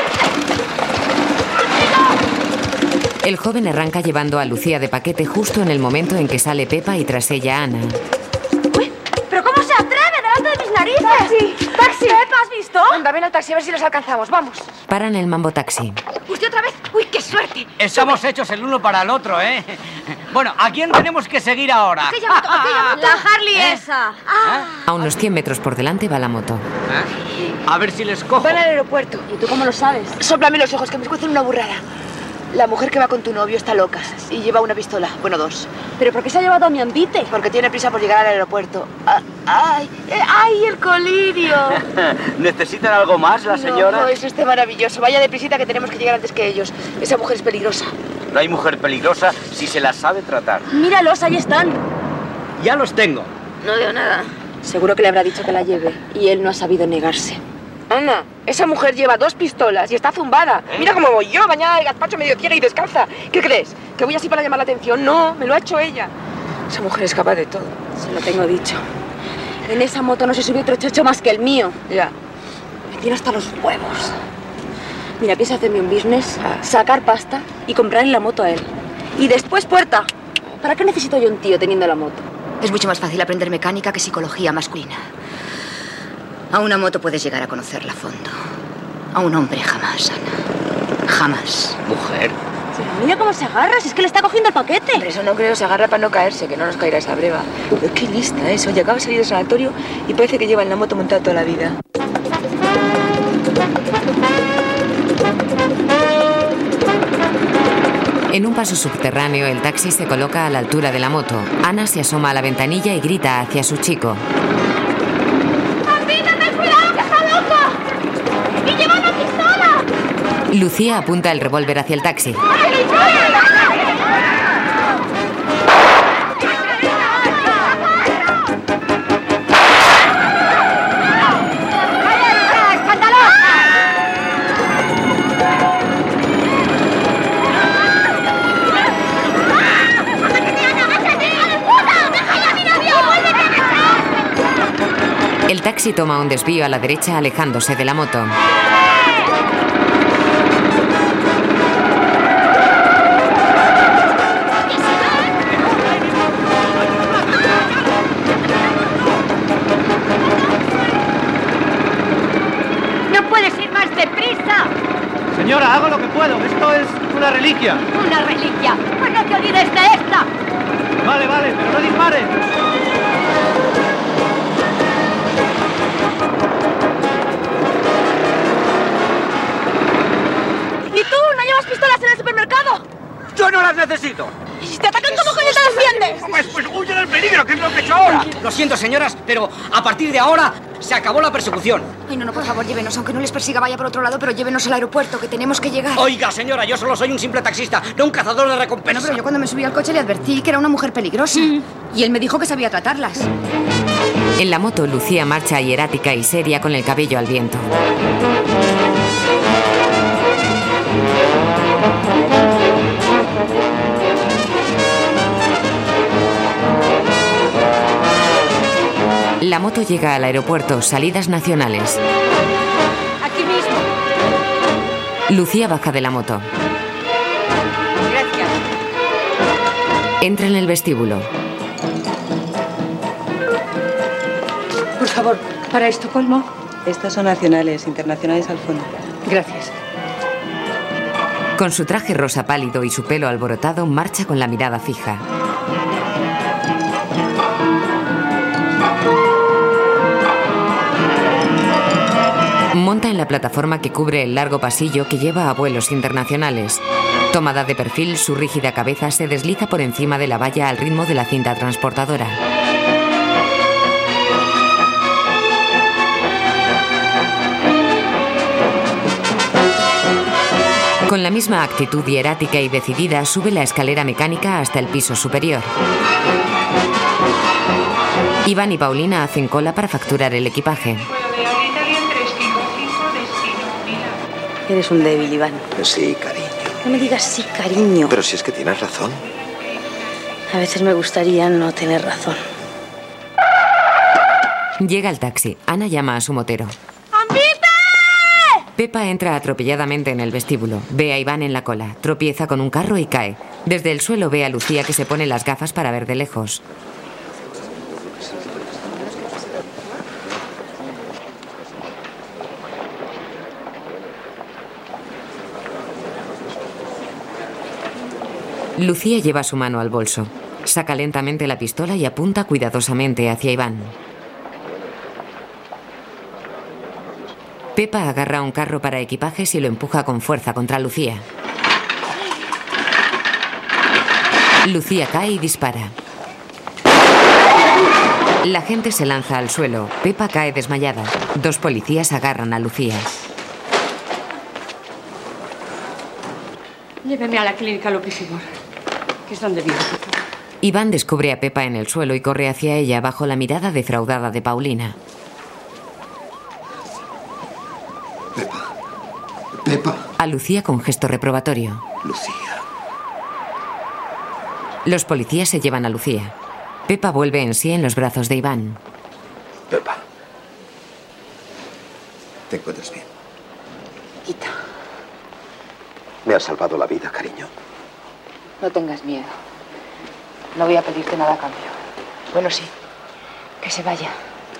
[SPEAKER 2] El joven arranca llevando a Lucía de paquete justo en el momento en que sale Pepa y tras ella Ana.
[SPEAKER 12] Uy, ¿pero cómo se atreve delante de mis narices? ¡Taxi! ¡Taxi! Pepa, ¿has visto?
[SPEAKER 20] Anda, ven al taxi a ver si los alcanzamos. Vamos.
[SPEAKER 2] Paran el mambo taxi.
[SPEAKER 12] ¿Usted otra vez? ¡Uy, qué suerte!
[SPEAKER 14] Estamos hechos el uno para el otro, ¿eh? Bueno, ¿a quién tenemos que seguir ahora?
[SPEAKER 12] Aquella moto. La Harley esa.
[SPEAKER 2] A unos 100 metros por delante va la moto.
[SPEAKER 14] A ver si les cojo.
[SPEAKER 20] Van al aeropuerto.
[SPEAKER 12] ¿Y tú cómo lo sabes?
[SPEAKER 20] Sóplame los ojos, que me escuecen una burrada.
[SPEAKER 21] La mujer que va con tu novio está loca y lleva una pistola. Bueno, 2.
[SPEAKER 12] ¿Pero por qué se ha llevado a mi ambite?
[SPEAKER 21] Porque tiene prisa por llegar al aeropuerto. ¡Ay, el colirio!
[SPEAKER 14] ¿Necesitan algo más, la señora?
[SPEAKER 21] No, eso está maravilloso. Vaya deprisita que tenemos que llegar antes que ellos. Esa mujer es peligrosa.
[SPEAKER 14] No hay mujer peligrosa si se la sabe tratar.
[SPEAKER 12] Míralos, ahí están.
[SPEAKER 14] Ya los tengo.
[SPEAKER 21] No veo nada. Seguro que le habrá dicho que la lleve y él no ha sabido negarse. Ana, esa mujer lleva 2 pistolas y está zumbada. Mira cómo voy yo, bañada de gazpacho, medio ciega y descalza. ¿Qué crees? ¿Que voy así para llamar la atención? No, me lo ha hecho ella. Esa mujer es capaz de todo.
[SPEAKER 12] Se lo tengo dicho. En esa moto no se subió otro chocho más que el mío.
[SPEAKER 21] Ya.
[SPEAKER 12] Me tiene hasta los huevos. Mira, piensa hacerme un business, sacar pasta y comprarle la moto a él. Y después puerta. ¿Para qué necesito yo un tío teniendo la moto?
[SPEAKER 4] Es mucho más fácil aprender mecánica que psicología masculina. A una moto puedes llegar a conocerla a fondo. A un hombre jamás, Ana. Jamás.
[SPEAKER 14] Mujer.
[SPEAKER 12] Pero mira cómo se agarra, si es que le está cogiendo el paquete.
[SPEAKER 21] Pero eso no creo, se agarra para no caerse, que no nos caerá esa breva. Pero qué lista es. Oye, acaba de salir del sanatorio y parece que lleva en la moto montada toda la vida.
[SPEAKER 2] En un paso subterráneo, el taxi se coloca a la altura de la moto. Ana se asoma a la ventanilla y grita hacia su chico. Lucía apunta el revólver hacia el taxi. El taxi toma un desvío a la derecha, alejándose de la moto.
[SPEAKER 8] Señora, hago lo que puedo. Esto es una reliquia.
[SPEAKER 12] ¿Una reliquia? Pues no te olvides de esta.
[SPEAKER 8] Vale, pero no dispare.
[SPEAKER 12] ¿Y tú? ¿No llevas pistolas en el supermercado?
[SPEAKER 14] ¡Yo no las necesito!
[SPEAKER 12] ¿Y si te atacan, cómo coño te defiendes?
[SPEAKER 14] Pues huye del peligro, que es lo que he hecho ahora. Lo siento, señoras, pero a partir de ahora se acabó la persecución.
[SPEAKER 4] Ay, no, por favor, llévenos. Aunque no les persiga, vaya por otro lado, pero llévenos al aeropuerto, que tenemos que llegar.
[SPEAKER 14] Oiga, señora, yo solo soy un simple taxista, no un cazador de recompensas.
[SPEAKER 4] No, pero yo cuando me subí al coche le advertí que era una mujer peligrosa. Y él me dijo que sabía tratarlas.
[SPEAKER 2] En la moto, Lucía marcha hierática y seria con el cabello al viento. La moto llega al aeropuerto, salidas nacionales.
[SPEAKER 12] Aquí mismo.
[SPEAKER 2] Lucía baja de la moto.
[SPEAKER 12] Gracias.
[SPEAKER 2] Entra en el vestíbulo.
[SPEAKER 21] Por favor, ¿para Estocolmo?
[SPEAKER 22] Estas son nacionales, internacionales al fondo.
[SPEAKER 21] Gracias.
[SPEAKER 2] Con su traje rosa pálido y su pelo alborotado, marcha con la mirada fija. Monta en la plataforma que cubre el largo pasillo que lleva a vuelos internacionales. Tomada de perfil, su rígida cabeza se desliza por encima de la valla al ritmo de la cinta transportadora. Con la misma actitud hierática y decidida, sube la escalera mecánica hasta el piso superior. Iván y Paulina hacen cola para facturar el equipaje.
[SPEAKER 1] Eres un débil, Iván.
[SPEAKER 15] Sí, cariño.
[SPEAKER 1] No me digas sí, cariño.
[SPEAKER 15] Pero si es que tienes razón.
[SPEAKER 1] A veces me gustaría no tener razón.
[SPEAKER 2] Llega el taxi. Ana llama a su motero.
[SPEAKER 12] ¡Ambite!
[SPEAKER 2] Pepa entra atropelladamente en el vestíbulo. Ve a Iván en la cola. Tropieza con un carro y cae. Desde el suelo ve a Lucía, que se pone las gafas para ver de lejos. Lucía lleva su mano al bolso. Saca lentamente la pistola y apunta cuidadosamente hacia Iván. Pepa agarra un carro para equipajes y lo empuja con fuerza contra Lucía. Lucía cae y dispara. La gente se lanza al suelo. Pepa cae desmayada. 2 policías agarran a Lucía.
[SPEAKER 13] Lléveme a la clínica López Ibor, que es donde vivo.
[SPEAKER 2] Iván descubre a Pepa en el suelo y corre hacia ella bajo la mirada defraudada de Paulina.
[SPEAKER 15] Pepa.
[SPEAKER 2] A Lucía con gesto reprobatorio.
[SPEAKER 15] Lucía.
[SPEAKER 2] Los policías se llevan a Lucía. Pepa vuelve en sí en los brazos de Iván.
[SPEAKER 15] Pepa. ¿Te encuentras bien?
[SPEAKER 20] Quita.
[SPEAKER 15] Me has salvado la vida, cariño.
[SPEAKER 20] No tengas miedo. No voy a pedirte nada a cambio. Bueno, sí. Que se vaya.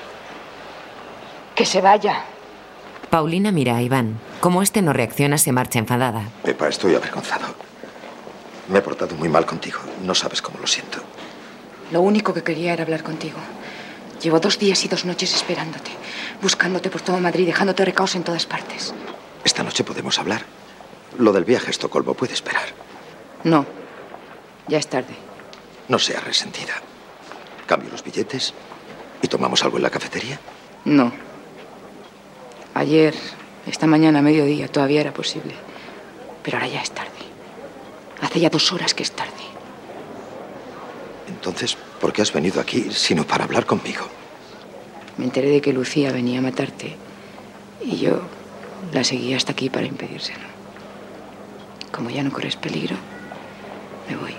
[SPEAKER 20] Que se vaya.
[SPEAKER 2] Paulina mira a Iván. Como este no reacciona, se marcha enfadada.
[SPEAKER 15] Pepa, estoy avergonzado. Me he portado muy mal contigo. No sabes cómo lo siento.
[SPEAKER 20] Lo único que quería era hablar contigo. Llevo 2 días y 2 noches esperándote, buscándote por todo Madrid, dejándote recaos en todas partes.
[SPEAKER 15] Esta noche podemos hablar. Lo del viaje a Estocolmo puede esperar.
[SPEAKER 20] No. Ya es tarde.
[SPEAKER 15] No seas resentida. Cambio los billetes y tomamos algo en la cafetería.
[SPEAKER 20] No. Ayer, esta mañana, a mediodía, todavía era posible. Pero ahora ya es tarde. Hace ya 2 horas que es tarde.
[SPEAKER 15] Entonces, ¿por qué has venido aquí sino para hablar conmigo?
[SPEAKER 20] Me enteré de que Lucía venía a matarte y yo la seguí hasta aquí para impedírselo. Como ya no corres peligro, me voy.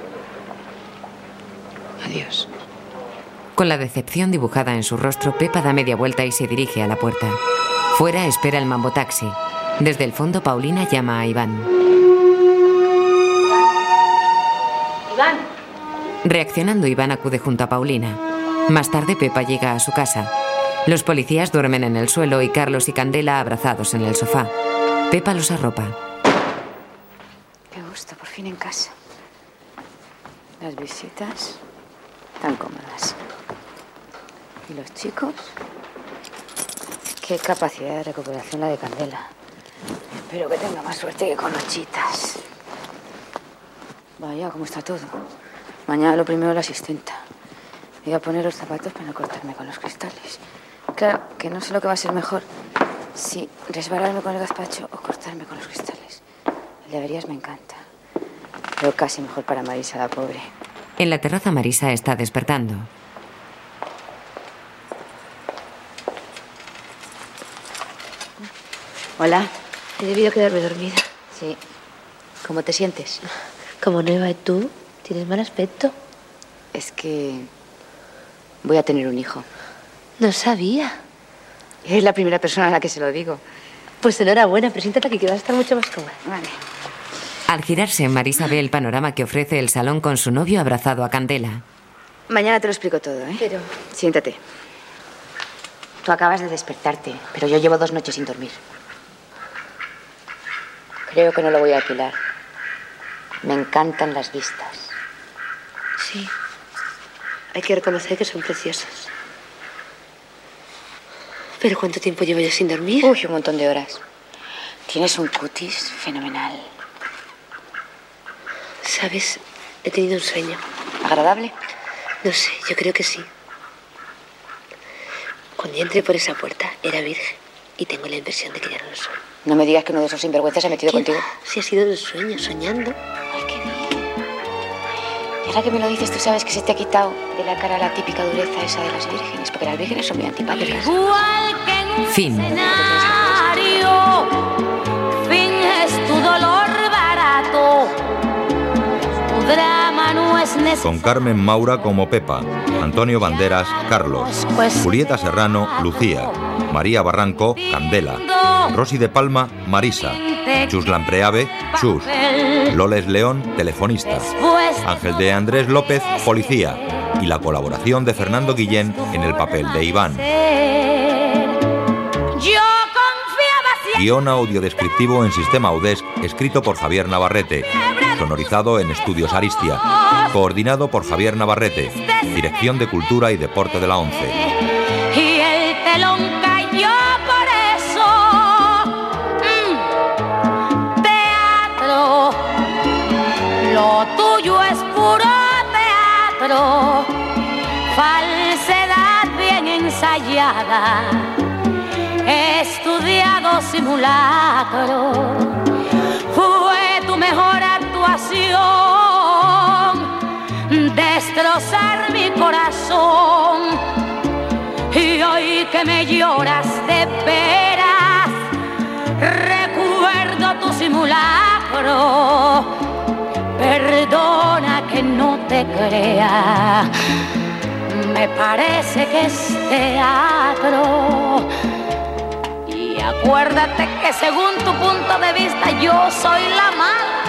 [SPEAKER 20] Adiós.
[SPEAKER 2] Con la decepción dibujada en su rostro, Pepa da media vuelta y se dirige a la puerta. Fuera espera el mambotaxi. Desde el fondo, Paulina llama a Iván.
[SPEAKER 3] Iván.
[SPEAKER 2] Reaccionando, Iván acude junto a Paulina. Más tarde, Pepa llega a su casa. Los policías duermen en el suelo y Carlos y Candela abrazados en el sofá. Pepa los arropa.
[SPEAKER 20] Qué gusto, por fin en casa. Las visitas tan cómodas. ¿Y los chicos? Qué capacidad de recuperación la de Candela. Espero que tenga más suerte que con los chitas. Vaya, cómo está todo. Mañana lo primero la asistenta. Me voy a poner los zapatos para no cortarme con los cristales. Claro, que no sé lo que va a ser mejor. Si resbalarme con el gazpacho o cortarme con los cristales. El de averías me encanta. Pero casi mejor para Marisa, la pobre.
[SPEAKER 2] En la terraza, Marisa está despertando.
[SPEAKER 20] Hola.
[SPEAKER 1] He debido quedarme dormida.
[SPEAKER 20] Sí. ¿Cómo te sientes?
[SPEAKER 1] Como nueva, ¿y tú? ¿Tienes mal aspecto?
[SPEAKER 20] Es que voy a tener un hijo.
[SPEAKER 1] No sabía.
[SPEAKER 20] Es la primera persona a la que se lo digo.
[SPEAKER 1] Pues enhorabuena, preséntate aquí que vas a estar mucho más cómoda.
[SPEAKER 20] Vale.
[SPEAKER 2] Al girarse, Marisa ve el panorama que ofrece el salón con su novio abrazado a Candela.
[SPEAKER 20] Mañana te lo explico todo, ¿eh?
[SPEAKER 1] Pero...
[SPEAKER 20] Siéntate. Tú acabas de despertarte, pero yo llevo 2 noches sin dormir. Creo que no lo voy a alquilar. Me encantan las vistas.
[SPEAKER 1] Sí. Hay que reconocer que son preciosos. ¿Pero cuánto tiempo llevo yo sin dormir?
[SPEAKER 20] Uy, un montón de horas. Tienes un cutis fenomenal.
[SPEAKER 1] ¿Sabes? He tenido un sueño.
[SPEAKER 20] ¿Agradable?
[SPEAKER 1] No sé, yo creo que sí. Cuando yo entré por esa puerta, era virgen. Y tengo la impresión de que ya no lo soy.
[SPEAKER 20] No me digas que uno de esos sinvergüenzas se ha metido contigo.
[SPEAKER 1] Si ha sido un sueño, soñando.
[SPEAKER 20] Ay, qué bien. Y ahora que me lo dices, tú sabes que se te ha quitado de la cara la típica dureza esa de las vírgenes, porque las vírgenes son muy antipáticas.
[SPEAKER 12] Igual que en un
[SPEAKER 2] fin.
[SPEAKER 12] escenario, finges tu dolor barato. Tu drama no es necesario.
[SPEAKER 6] Con Carmen Maura como Pepa, Antonio Banderas, Carlos, Julieta Serrano, Lucía, María Barranco, Candela, Rosy de Palma, Marisa, Chuslan Preave, Chus, Loles León, telefonista, Ángel de Andrés López, policía, y la colaboración de Fernando Guillén en el papel de Iván. Guión audiodescriptivo en sistema Audesc, escrito por Javier Navarrete, sonorizado en Estudios Aristia, coordinado por Javier Navarrete, Dirección de Cultura y Deporte de la ONCE.
[SPEAKER 12] Y el telón cayó por eso. Teatro, lo tuyo es puro
[SPEAKER 7] teatro, falsedad bien ensayada, estudiado simulacro, fue tu mejor actuación, destrozar mi corazón, y hoy que me lloras de veras, recuerdo tu simulacro, perdona que no te crea, me parece que es teatro. Y acuérdate que según tu punto de vista yo soy la mala.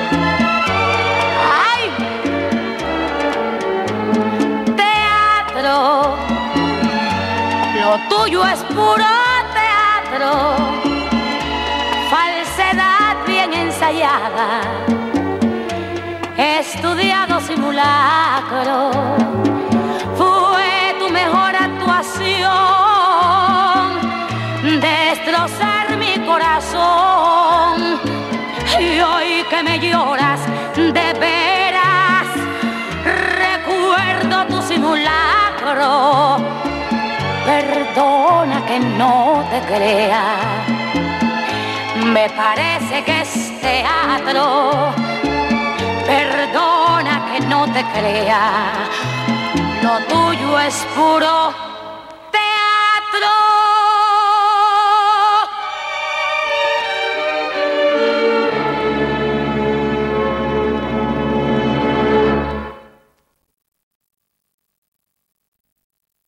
[SPEAKER 7] ¡Ay! Teatro, lo tuyo es puro teatro, falsedad bien ensayada, estudiado simulacro, fue tu mejor actuación, destrozar mi corazón, y hoy que me lloras de veras, recuerdo tu simulacro, perdona que no te crea, me parece que es teatro, perdona que no te crea, lo tuyo es puro